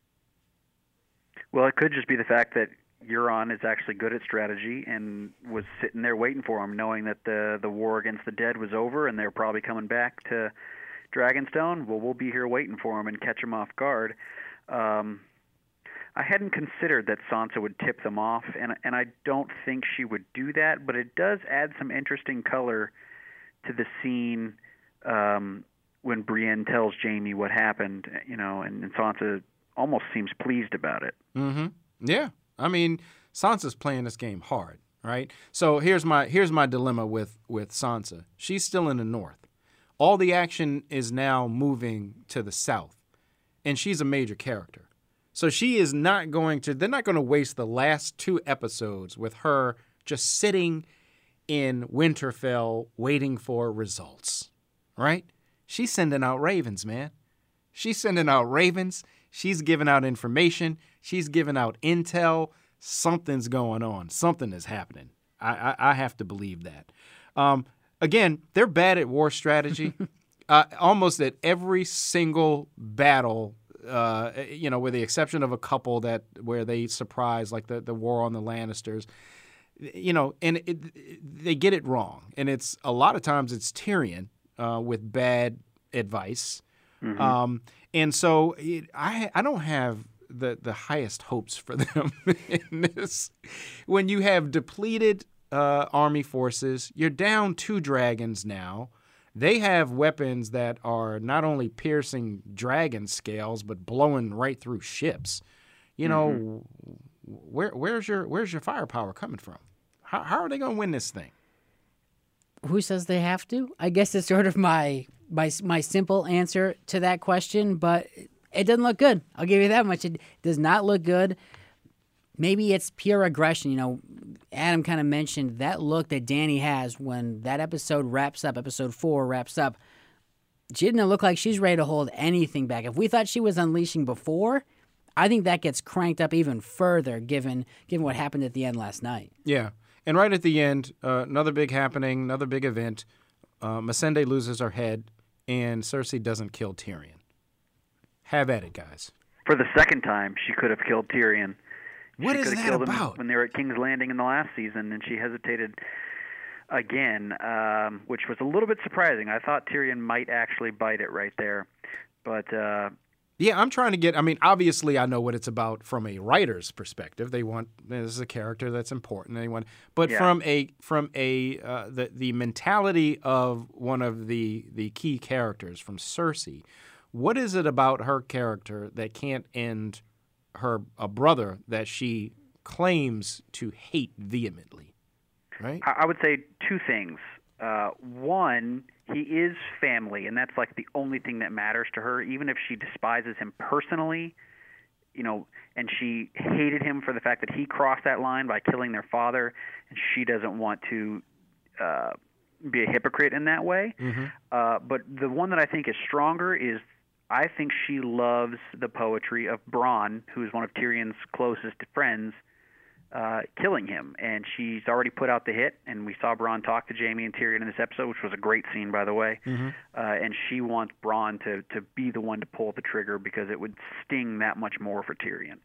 S4: Well, it could just be the fact that Euron is actually good at strategy and was sitting there waiting for him, knowing that the the war against the dead was over and they're probably coming back to Dragonstone. Well, we'll be here waiting for him and catch him off guard. Um, I hadn't considered that Sansa would tip them off, and and I don't think she would do that, but it does add some interesting color to the scene um, when Brienne tells Jaime what happened, you know, and, and Sansa almost seems pleased about it.
S1: Mm-hmm. Yeah. I mean, Sansa's playing this game hard, right? So here's my here's my dilemma with, with Sansa. She's still in the North. All the action is now moving to the South, and she's a major character. So she is not going to, they're not going to waste the last two episodes with her just sitting in Winterfell waiting for results, right? She's sending out ravens, man. She's sending out ravens. She's giving out information. She's giving out intel. Something's going on. Something is happening. I, I, I have to believe that. Um, again, they're bad at war strategy. uh, almost at every single battle, uh, you know, with the exception of a couple that where they surprise, like the, the war on the Lannisters, you know, and it, it, they get it wrong. And it's a lot of times it's Tyrion uh, with bad advice.
S4: Mm-hmm.
S1: Um, and so it, I I don't have the, the highest hopes for them in this. When you have depleted uh, army forces, you're down two dragons now. They have weapons that are not only piercing dragon scales, but blowing right through ships. You know, mm-hmm. where where's your where's your firepower coming from? How how are they going to win this thing?
S3: Who says they have to? I guess it's sort of my my my simple answer to that question, but it doesn't look good. I'll give you that much. It does not look good. Maybe it's pure aggression. You know, Adam kind of mentioned that look that Dany has when that episode wraps up, episode four wraps up. She didn't look like she's ready to hold anything back. If we thought she was unleashing before, I think that gets cranked up even further given given what happened at the end last night.
S1: Yeah. And right at the end, uh, another big happening, another big event. Uh, Missandei loses her head, and Cersei doesn't kill Tyrion. Have at it, guys.
S4: For the second time, she could have killed Tyrion.
S1: What
S4: she
S1: is
S4: could have
S1: that
S4: killed
S1: about?
S4: Him when they were at King's Landing in the last season, and she hesitated again, um, which was a little bit surprising. I thought Tyrion might actually bite it right there. But uh,
S1: yeah, I'm trying to get, I mean, obviously I know what it's about from a writer's perspective. They want, this is a character that's important. They want, but
S4: Yeah.
S1: from a, from a, uh, the, the mentality of one of the, the key characters, from Cersei, what is it about her character that can't end her, a brother that she claims to hate vehemently, right?
S4: I I would say two things. Uh, one, he is family, and that's like the only thing that matters to her, even if she despises him personally, you know, and she hated him for the fact that he crossed that line by killing their father, and she doesn't want to uh, be a hypocrite in that way.
S1: Mm-hmm.
S4: Uh, but the one that I think is stronger is I think she loves the poetry of Bronn, who is one of Tyrion's closest friends, uh, killing him. And she's already put out the hit, and we saw Bronn talk to Jaime and Tyrion in this episode, which was a great scene, by the way.
S1: Mm-hmm.
S4: Uh, and she wants Bronn to, to be the one to pull the trigger because it would sting that much more for Tyrion.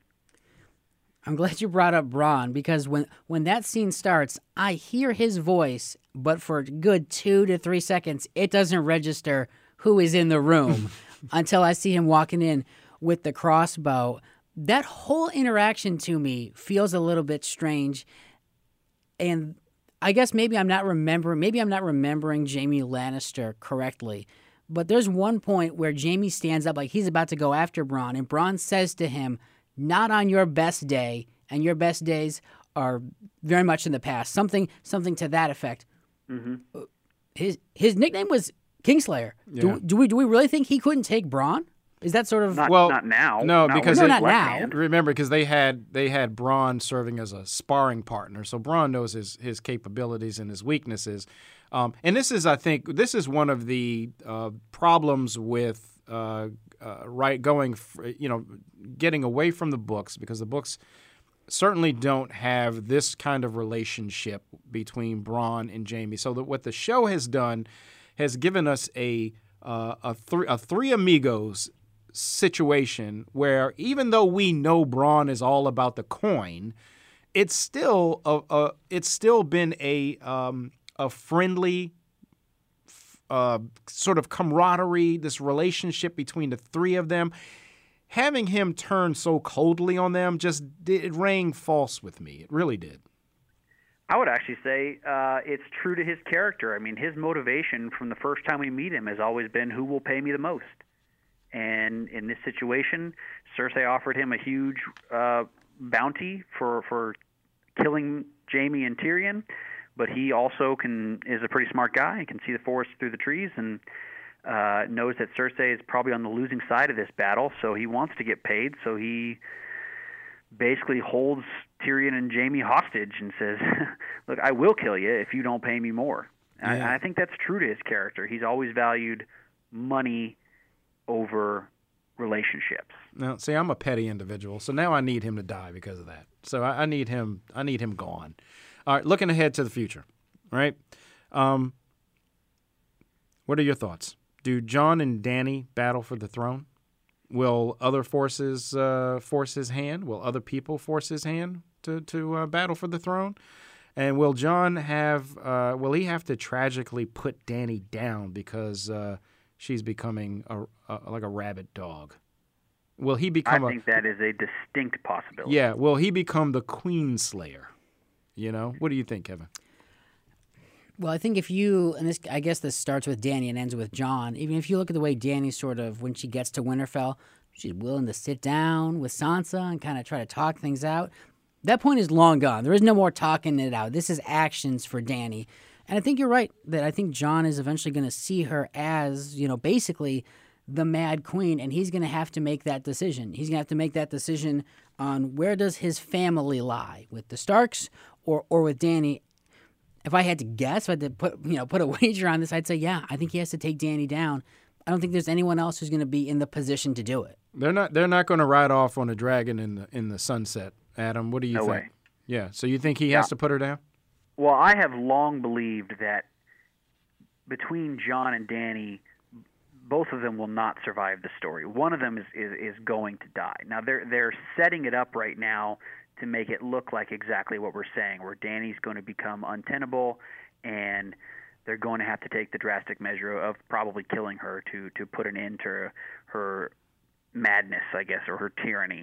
S3: I'm glad you brought up Bronn, because when, when that scene starts, I hear his voice, but for a good two to three seconds, it doesn't register who is in the room until I see him walking in with the crossbow. That whole interaction to me feels a little bit strange, and I guess maybe I'm not remembering. Maybe I'm not remembering Jaime Lannister correctly. But there's one point where Jaime stands up like he's about to go after Bronn, and Bronn says to him, "Not on your best day," and your best days are very much in the past. Something, something to that effect.
S4: Mm-hmm.
S3: His his nickname was Kingslayer.
S1: Yeah.
S3: Do, do we do we really think he couldn't take Bronn? Is that sort of
S4: Not,
S1: Well,
S4: not now.
S1: no,
S4: not
S1: because
S4: with
S3: No,
S4: his
S3: not
S4: left
S3: now.
S4: hand.
S1: Remember, because they had they had Bronn serving as a sparring partner, so Bronn knows his his capabilities and his weaknesses. Um, and this is, I think, this is one of the uh, problems with uh, uh, right going, f- you know, getting away from the books, because the books certainly don't have this kind of relationship between Bronn and Jaime. So that what the show has done has given us a uh, a, th- a three amigos situation where, even though we know Bronn is all about the coin, it's still a, a it's still been a um, a friendly uh, sort of camaraderie, this relationship between the three of them. Having him turn so coldly on them just did, it rang false with me. It really did.
S4: I would actually say uh, it's true to his character. I mean, his motivation from the first time we meet him has always been, who will pay me the most? And in this situation, Cersei offered him a huge uh, bounty for, for killing Jaime and Tyrion, but he also can is a pretty smart guy and can see the forest through the trees, and uh, knows that Cersei is probably on the losing side of this battle, so he wants to get paid, so he basically holds Tyrion and Jaime hostage and says, look, I will kill you if you don't pay me more.
S1: Yeah.
S4: And I, I think that's true to his character. He's always valued money over relationships.
S1: Now, see, I'm a petty individual, so now I need him to die because of that. So I, I need him. I need him gone. All right, looking ahead to the future, right? Um, what are your thoughts? Do Jon and Dany battle for the throne? Will other forces uh, force his hand? Will other people force his hand to to uh, battle for the throne? And will Jon have? Uh, will he have to tragically put Dany down because uh, she's becoming a, a, like a rabid dog? Will he become
S4: I
S1: a...
S4: think that is a distinct possibility.
S1: Yeah, will he become the Queen Slayer? You know? What do you think, Kevin?
S3: Well, I think if you, and this, I guess this starts with Dany and ends with Jon, even if you look at the way Dany sort of, when she gets to Winterfell, she's willing to sit down with Sansa and kind of try to talk things out. That point is long gone. There is no more talking it out. This is actions for Dany. And I think you're right that I think Jon is eventually going to see her as, you know, basically the Mad Queen, and he's going to have to make that decision. He's going to have to make that decision on where does his family lie, with the Starks or or with Dany. If I had to guess, if I had to put, you know, put a wager on this, I'd say, yeah, I think he has to take Dany down. I don't think there's anyone else who's going to be in the position to do it.
S1: They're not. They're not going to ride off on a dragon in the in the sunset. Adam, what do you
S4: No
S1: think?
S4: way.
S1: Yeah. So you think he
S4: Yeah.
S1: has to put her down?
S4: Well, I have long believed that between Jon and Dany, both of them will not survive the story. One of them is, is, is going to die. Now, they're they're setting it up right now to make it look like exactly what we're saying, where Dany's going to become untenable, and they're going to have to take the drastic measure of probably killing her to, to put an end to her madness, I guess, or her tyranny.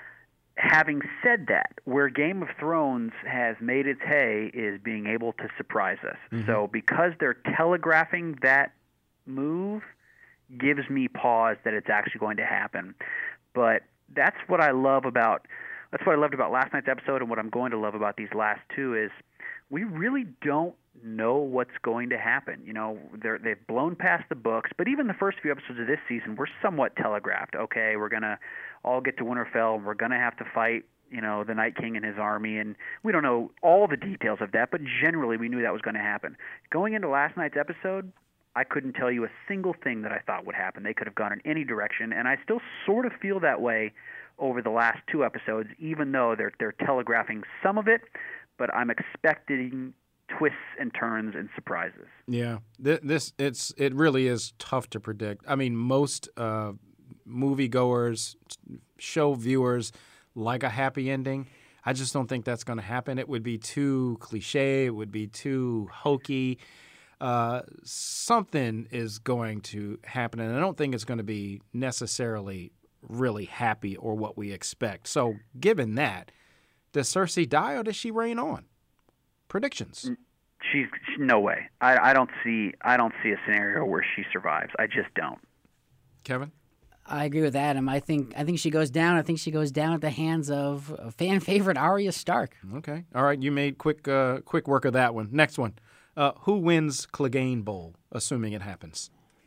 S4: Having said that, where Game of Thrones has made its hay is being able to surprise us.
S1: Mm-hmm.
S4: So because they're telegraphing that move, gives me pause that it's actually going to happen. But that's what I love about that's what I loved about last night's episode, and what I'm going to love about these last two is we really don't know what's going to happen. You know, they're, they've blown past the books, but even the first few episodes of this season were somewhat telegraphed. Okay, we're going to all get to Winterfell, and we're going to have to fight, you know, the Night King and his army, and we don't know all the details of that, but generally we knew that was going to happen. Going into last night's episode, I couldn't tell you a single thing that I thought would happen. They could have gone in any direction, and I still sort of feel that way over the last two episodes, even though they're they're telegraphing some of it, but I'm expecting twists and turns and surprises.
S1: Yeah, this it's it really is tough to predict. I mean, most uh, moviegoers, show viewers like a happy ending. I just don't think that's going to happen. It would be too cliche. It would be too hokey. Uh, something is going to happen, and I don't think it's going to be necessarily really happy or what we expect. So, given that, does Cersei die or does she reign on? Predictions.
S4: She's no way. I, I don't see. I don't see a scenario where she survives. I just don't.
S1: Kevin?
S3: I agree with Adam. I think I think she goes down. I think she goes down at the hands of a fan favorite Arya Stark.
S1: Okay. All right. You made quick uh, quick work of that one. Next one. Uh, who wins Clegane Bowl, assuming it happens?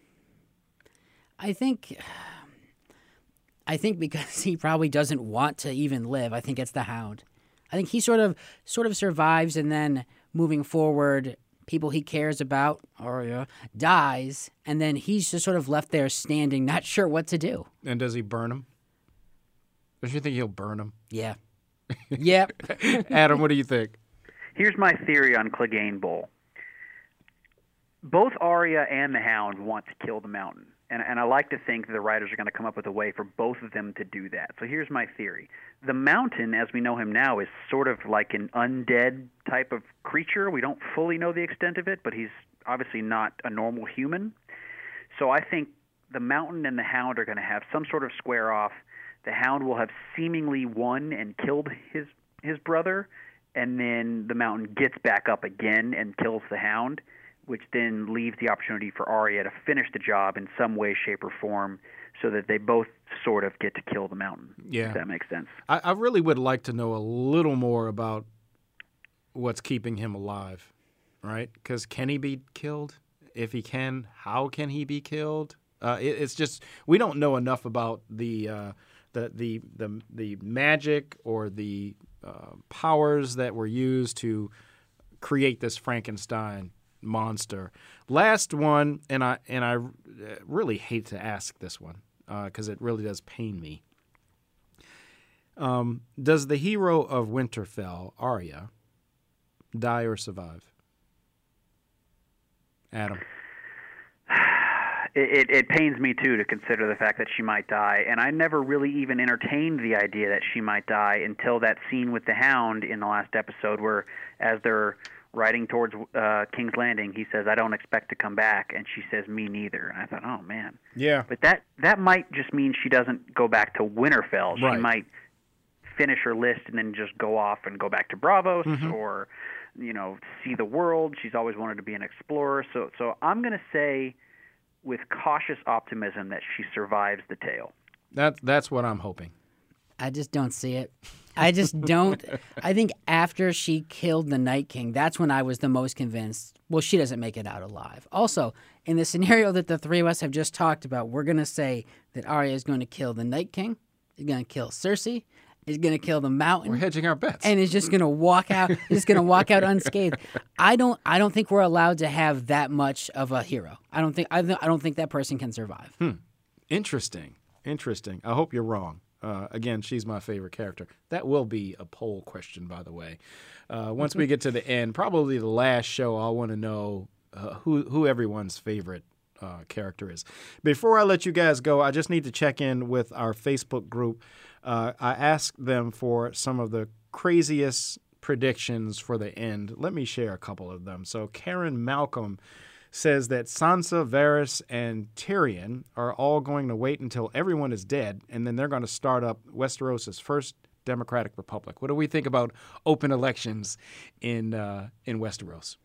S3: I think. I think because he probably doesn't want to even live. I think it's the Hound. I think he sort of sort of survives, and then moving forward, people he cares about Arya dies, and then he's just sort of left there standing, not sure what to do.
S1: And does he burn him? Don't you think he'll burn him?
S3: Yeah. Yep.
S1: Adam, what do you think?
S4: Here's my theory on Clegane Bowl. Both Arya and the Hound want to kill the Mountain. And, and I like to think the writers are going to come up with a way for both of them to do that. So here's my theory. The Mountain, as we know him now, is sort of like an undead type of creature. We don't fully know the extent of it, but he's obviously not a normal human. So I think the Mountain and the Hound are going to have some sort of square off. The Hound will have seemingly won and killed his his brother, and then the Mountain gets back up again and kills the Hound, which then leaves the opportunity for Arya to finish the job in some way, shape, or form so that they both sort of get to kill the Mountain,
S1: yeah.
S4: if that makes sense.
S1: I, I really would like to know a little more about what's keeping him alive, right? Because can he be killed? If he can, how can he be killed? Uh, it, it's just we don't know enough about the uh, the, the the the magic or the uh, powers that were used to create this Frankenstein monster. Last one, and I and I really hate to ask this one because uh, it really does pain me. Um, does the hero of Winterfell, Arya, die or survive? Adam.
S4: It, it, it pains me, too, to consider the fact that she might die. And I never really even entertained the idea that she might die until that scene with the Hound in the last episode where, as they're riding towards uh, King's Landing, he says, "I don't expect to come back." And she says, "Me neither." And I thought, oh, man.
S1: Yeah.
S4: But that, that might just mean she doesn't go back to Winterfell. She
S1: Right.
S4: might finish her list and then just go off and go back to Braavos
S1: Mhm.
S4: or, you know, see the world. She's always wanted to be an explorer. So, so I'm going to say, with cautious optimism, that she survives the tale.
S1: That, that's what I'm hoping.
S3: I just don't see it. I just don't. I think after she killed the Night King, that's when I was the most convinced, well, she doesn't make it out alive. Also, in the scenario that the three of us have just talked about, we're going to say that Arya is going to kill the Night King, is going to kill Cersei, is going to kill the Mountain.
S1: We're hedging our bets.
S3: And is just going to walk out, is going to walk out unscathed. I don't I don't think we're allowed to have that much of a hero. I don't think I, th- I don't think that person can survive.
S1: Hmm. Interesting. Interesting. I hope you're wrong. Uh, again, she's my favorite character. That will be a poll question, by the way. Uh, once we get to the end, probably the last show, I'll want to know uh, who who everyone's favorite uh, character is. Before I let you guys go, I just need to check in with our Facebook group. Uh, I asked them for some of the craziest predictions for the end. Let me share a couple of them. So Karen Malcolm says that Sansa, Varys, and Tyrion are all going to wait until everyone is dead, and then they're going to start up Westeros' first democratic republic. What do we think about open elections in uh, in Westeros?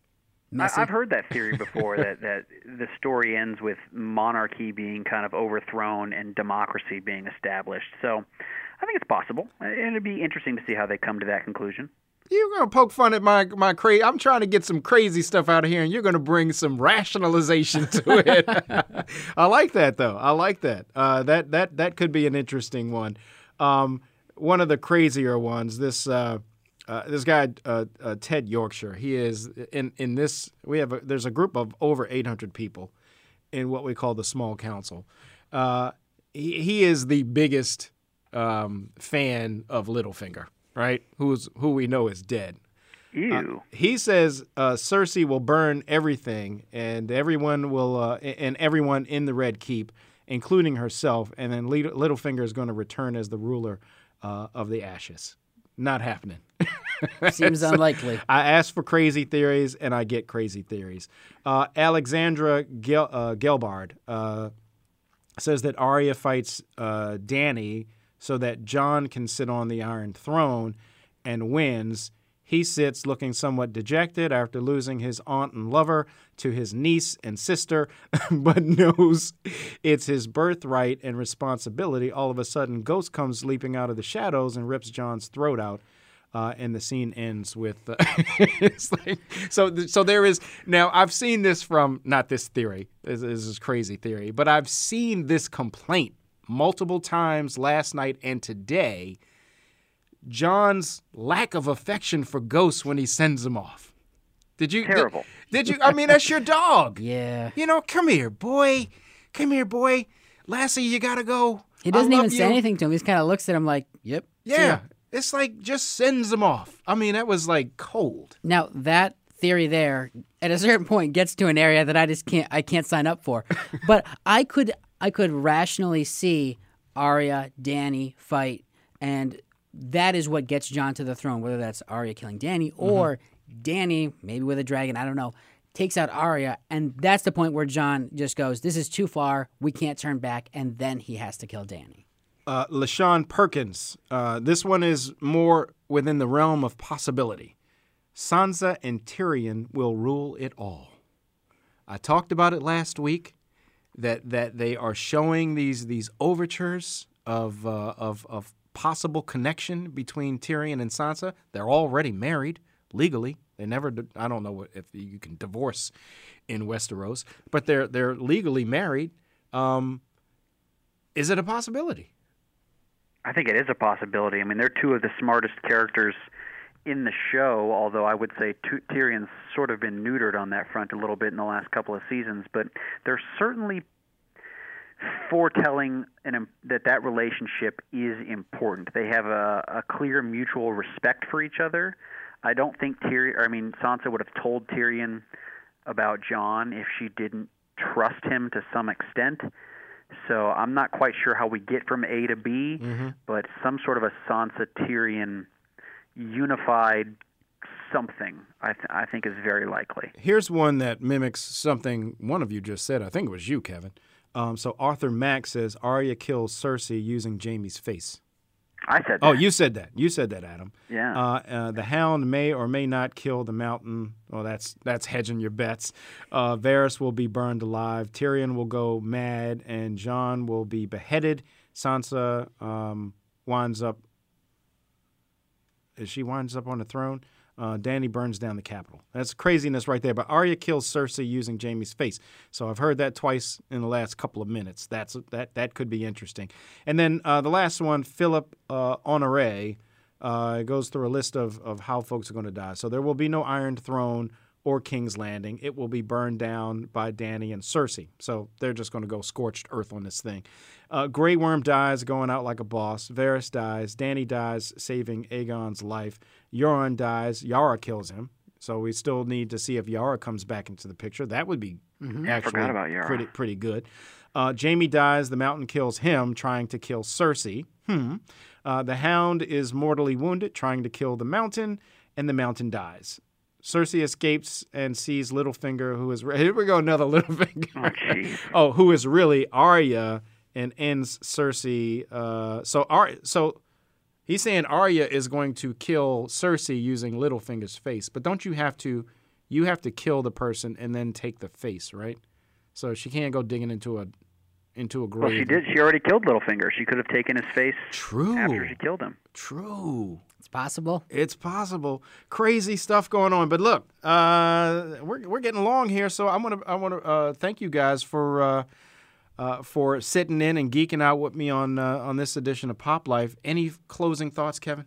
S4: I, I've heard that theory before, that, that the story ends with monarchy being kind of overthrown and democracy being established. So I think it's possible. And it'd be interesting to see how they come to that conclusion.
S1: You're going to poke fun at my, my crazy. I'm trying to get some crazy stuff out of here, and you're going to bring some rationalization to it. I like that, though. I like that. Uh, that that that could be an interesting one. Um, one of the crazier ones, this uh, uh, this guy, uh, uh, Ted Yorkshire, he is in, in this, we have a, there's a group of over eight hundred people in what we call the small council. Uh, he, he is the biggest um, fan of Littlefinger. Right, who's who we know is dead.
S4: Ew.
S1: Uh, he says uh, Cersei will burn everything, and everyone will, uh, and everyone in the Red Keep, including herself, and then Littlefinger is going to return as the ruler uh, of the Ashes. Not happening.
S3: Seems
S1: So,
S3: unlikely.
S1: I ask for crazy theories, and I get crazy theories. Uh, Alexandra Gel- uh, Gelbard uh, says that Arya fights uh, Dany so that Jon can sit on the Iron Throne, and wins. He sits looking somewhat dejected after losing his aunt and lover to his niece and sister, but knows it's his birthright and responsibility. All of a sudden, Ghost comes leaping out of the shadows and rips Jon's throat out. Uh, and the scene ends with uh, it's like, so so there is now I've seen this from not this theory this, this is crazy theory, but I've seen this complaint multiple times last night and today. Jon's lack of affection for Ghost when he sends him off. Did you
S4: terrible?
S1: Did, did you? I mean, that's your dog.
S3: Yeah.
S1: You know, come here, boy. Come here, boy. Lassie, you gotta go.
S3: He doesn't
S1: I
S3: even
S1: love
S3: say
S1: you.
S3: anything to him. He just kind of looks at him like, "Yep."
S1: Yeah, it's like just sends him off. I mean, that was like cold.
S3: Now that theory there, at a certain point, gets to an area that I just can't. I can't sign up for. But I could. I could rationally see Arya, Dany fight, and that is what gets Jon to the throne. Whether that's Arya killing Dany or mm-hmm. Dany, maybe with a dragon, I don't know, takes out Arya, and that's the point where Jon just goes, "This is too far. We can't turn back," and then he has to kill Dany.
S1: Uh, LaShawn Perkins. Uh, this one is more within the realm of possibility. Sansa and Tyrion will rule it all. I talked about it last week. That that they are showing these these overtures of uh, of of possible connection between Tyrion and Sansa. They're already married legally. They never. I don't know if you can divorce in Westeros, but they're they're legally married. Um, is it a possibility?
S4: I think it is a possibility. I mean, they're two of the smartest characters in the show, although I would say T- Tyrion's sort of been neutered on that front a little bit in the last couple of seasons, but they're certainly foretelling an, that that relationship is important. They have a, a clear mutual respect for each other. I don't think Tyrion, I mean, Sansa would have told Tyrion about Jon if she didn't trust him to some extent. So I'm not quite sure how we get from A to B, mm-hmm. but some sort of a Sansa Tyrion unified something, I, th- I think, is very likely.
S1: Here's one that mimics something one of you just said. I think it was you, Kevin. Um, so Arthur Mack says Arya kills Cersei using Jaime's face.
S4: I said that.
S1: Oh, you said that. You said that, Adam.
S4: Yeah.
S1: Uh, uh, the Hound may or may not kill the Mountain. Well, that's that's hedging your bets. Uh, Varys will be burned alive. Tyrion will go mad, and Jon will be beheaded. Sansa um, winds up. She winds up on the throne. Uh, Dany burns down the Capitol. That's craziness right there. But Arya kills Cersei using Jaime's face. So I've heard that twice in the last couple of minutes. That's that that could be interesting. And then uh, the last one, Philip uh, Honoré, uh, goes through a list of, of how folks are going to die. So there will be no Iron Throne or King's Landing. It will be burned down by Dany and Cersei. So they're just going to go scorched earth on this thing. Uh, Grey Worm dies, going out like a boss. Varys dies. Dany dies, saving Aegon's life. Euron dies. Yara kills him. So we still need to see if Yara comes back into the picture. That would be
S4: mm-hmm.
S1: actually
S4: I forgot about Yara.
S1: pretty pretty good. Uh, Jaime dies. The Mountain kills him, trying to kill Cersei. Hmm. Uh, the Hound is mortally wounded, trying to kill the Mountain, and the Mountain dies. Cersei escapes and sees Littlefinger, who is re- here we go another Littlefinger.
S4: Oh, jeez.
S1: oh, who is really Arya, and ends Cersei. Uh, so Ar- so he's saying Arya is going to kill Cersei using Littlefinger's face, but don't you have to? You have to kill the person and then take the face, right? So she can't go digging into a into a grave.
S4: Well, she did. She already killed Littlefinger. She could have taken his face.
S1: True.
S4: After she killed him.
S1: True.
S3: It's possible.
S1: It's possible. Crazy stuff going on. But look, uh, we're we're getting long here, so I want to I want to uh, thank you guys for uh, uh, for sitting in and geeking out with me on uh, on this edition of Pop Life. Any closing thoughts, Kevin?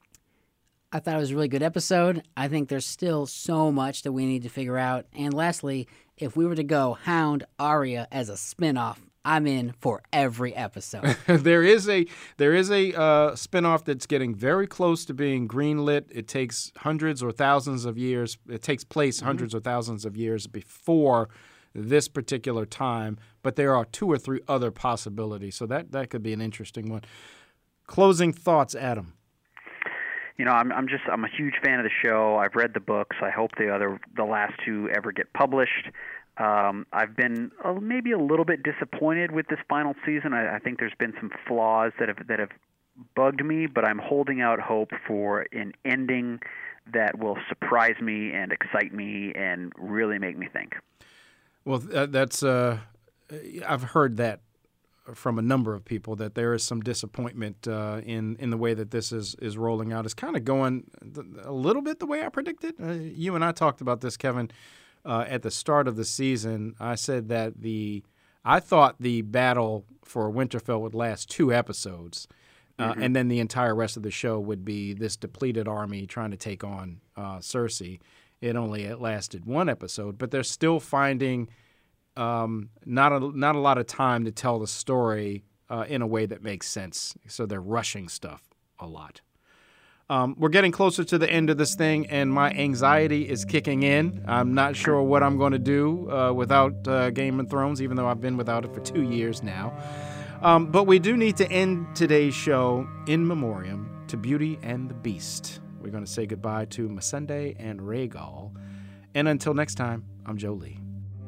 S3: I thought it was a really good episode. I think there's still so much that we need to figure out. And lastly, if we were to go Hound Arya as a spinoff, I'm in for every episode.
S1: there is a there is a uh, spinoff that's getting very close to being greenlit. It takes hundreds or thousands of years. It takes place mm-hmm. hundreds or thousands of years before this particular time. But there are two or three other possibilities. So that, that could be an interesting one. Closing thoughts, Adam.
S4: You know, I'm I'm just I'm a huge fan of the show. I've read the books. I hope the other the last two ever get published. Um, I've been uh, maybe a little bit disappointed with this final season. I, I think there's been some flaws that have that have bugged me, but I'm holding out hope for an ending that will surprise me and excite me and really make me think.
S1: Well, that, that's uh, I've heard that from a number of people that there is some disappointment uh, in in the way that this is is rolling out. It's kind of going a little bit the way I predicted. Uh, you and I talked about this, Kevin. Uh, at the start of the season, I said that the I thought the battle for Winterfell would last two episodes, uh, mm-hmm. and then the entire rest of the show would be this depleted army trying to take on uh, Cersei. It only it lasted one episode, but they're still finding um, not a not a lot of time to tell the story uh, in a way that makes sense. So they're rushing stuff a lot. Um, we're getting closer to the end of this thing, and my anxiety is kicking in. I'm not sure what I'm going to do uh, without uh, Game of Thrones, even though I've been without it for two years now. Um, but we do need to end today's show in memoriam to Beauty and the Beast. We're going to say goodbye to Missandei and Rhaegal. And until next time, I'm Joe Lee.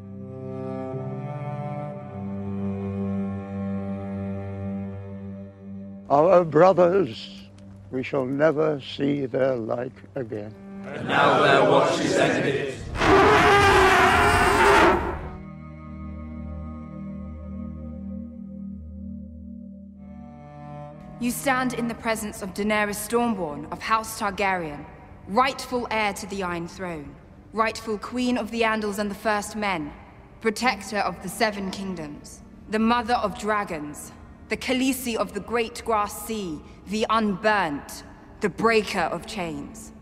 S10: Our brothers, we shall never see their like again.
S11: And now their watch is ended.
S12: You stand in the presence of Daenerys Stormborn of House Targaryen, rightful heir to the Iron Throne, rightful queen of the Andals and the First Men, protector of the Seven Kingdoms, the mother of dragons, the Khaleesi of the Great Grass Sea, the Unburnt, the breaker of chains.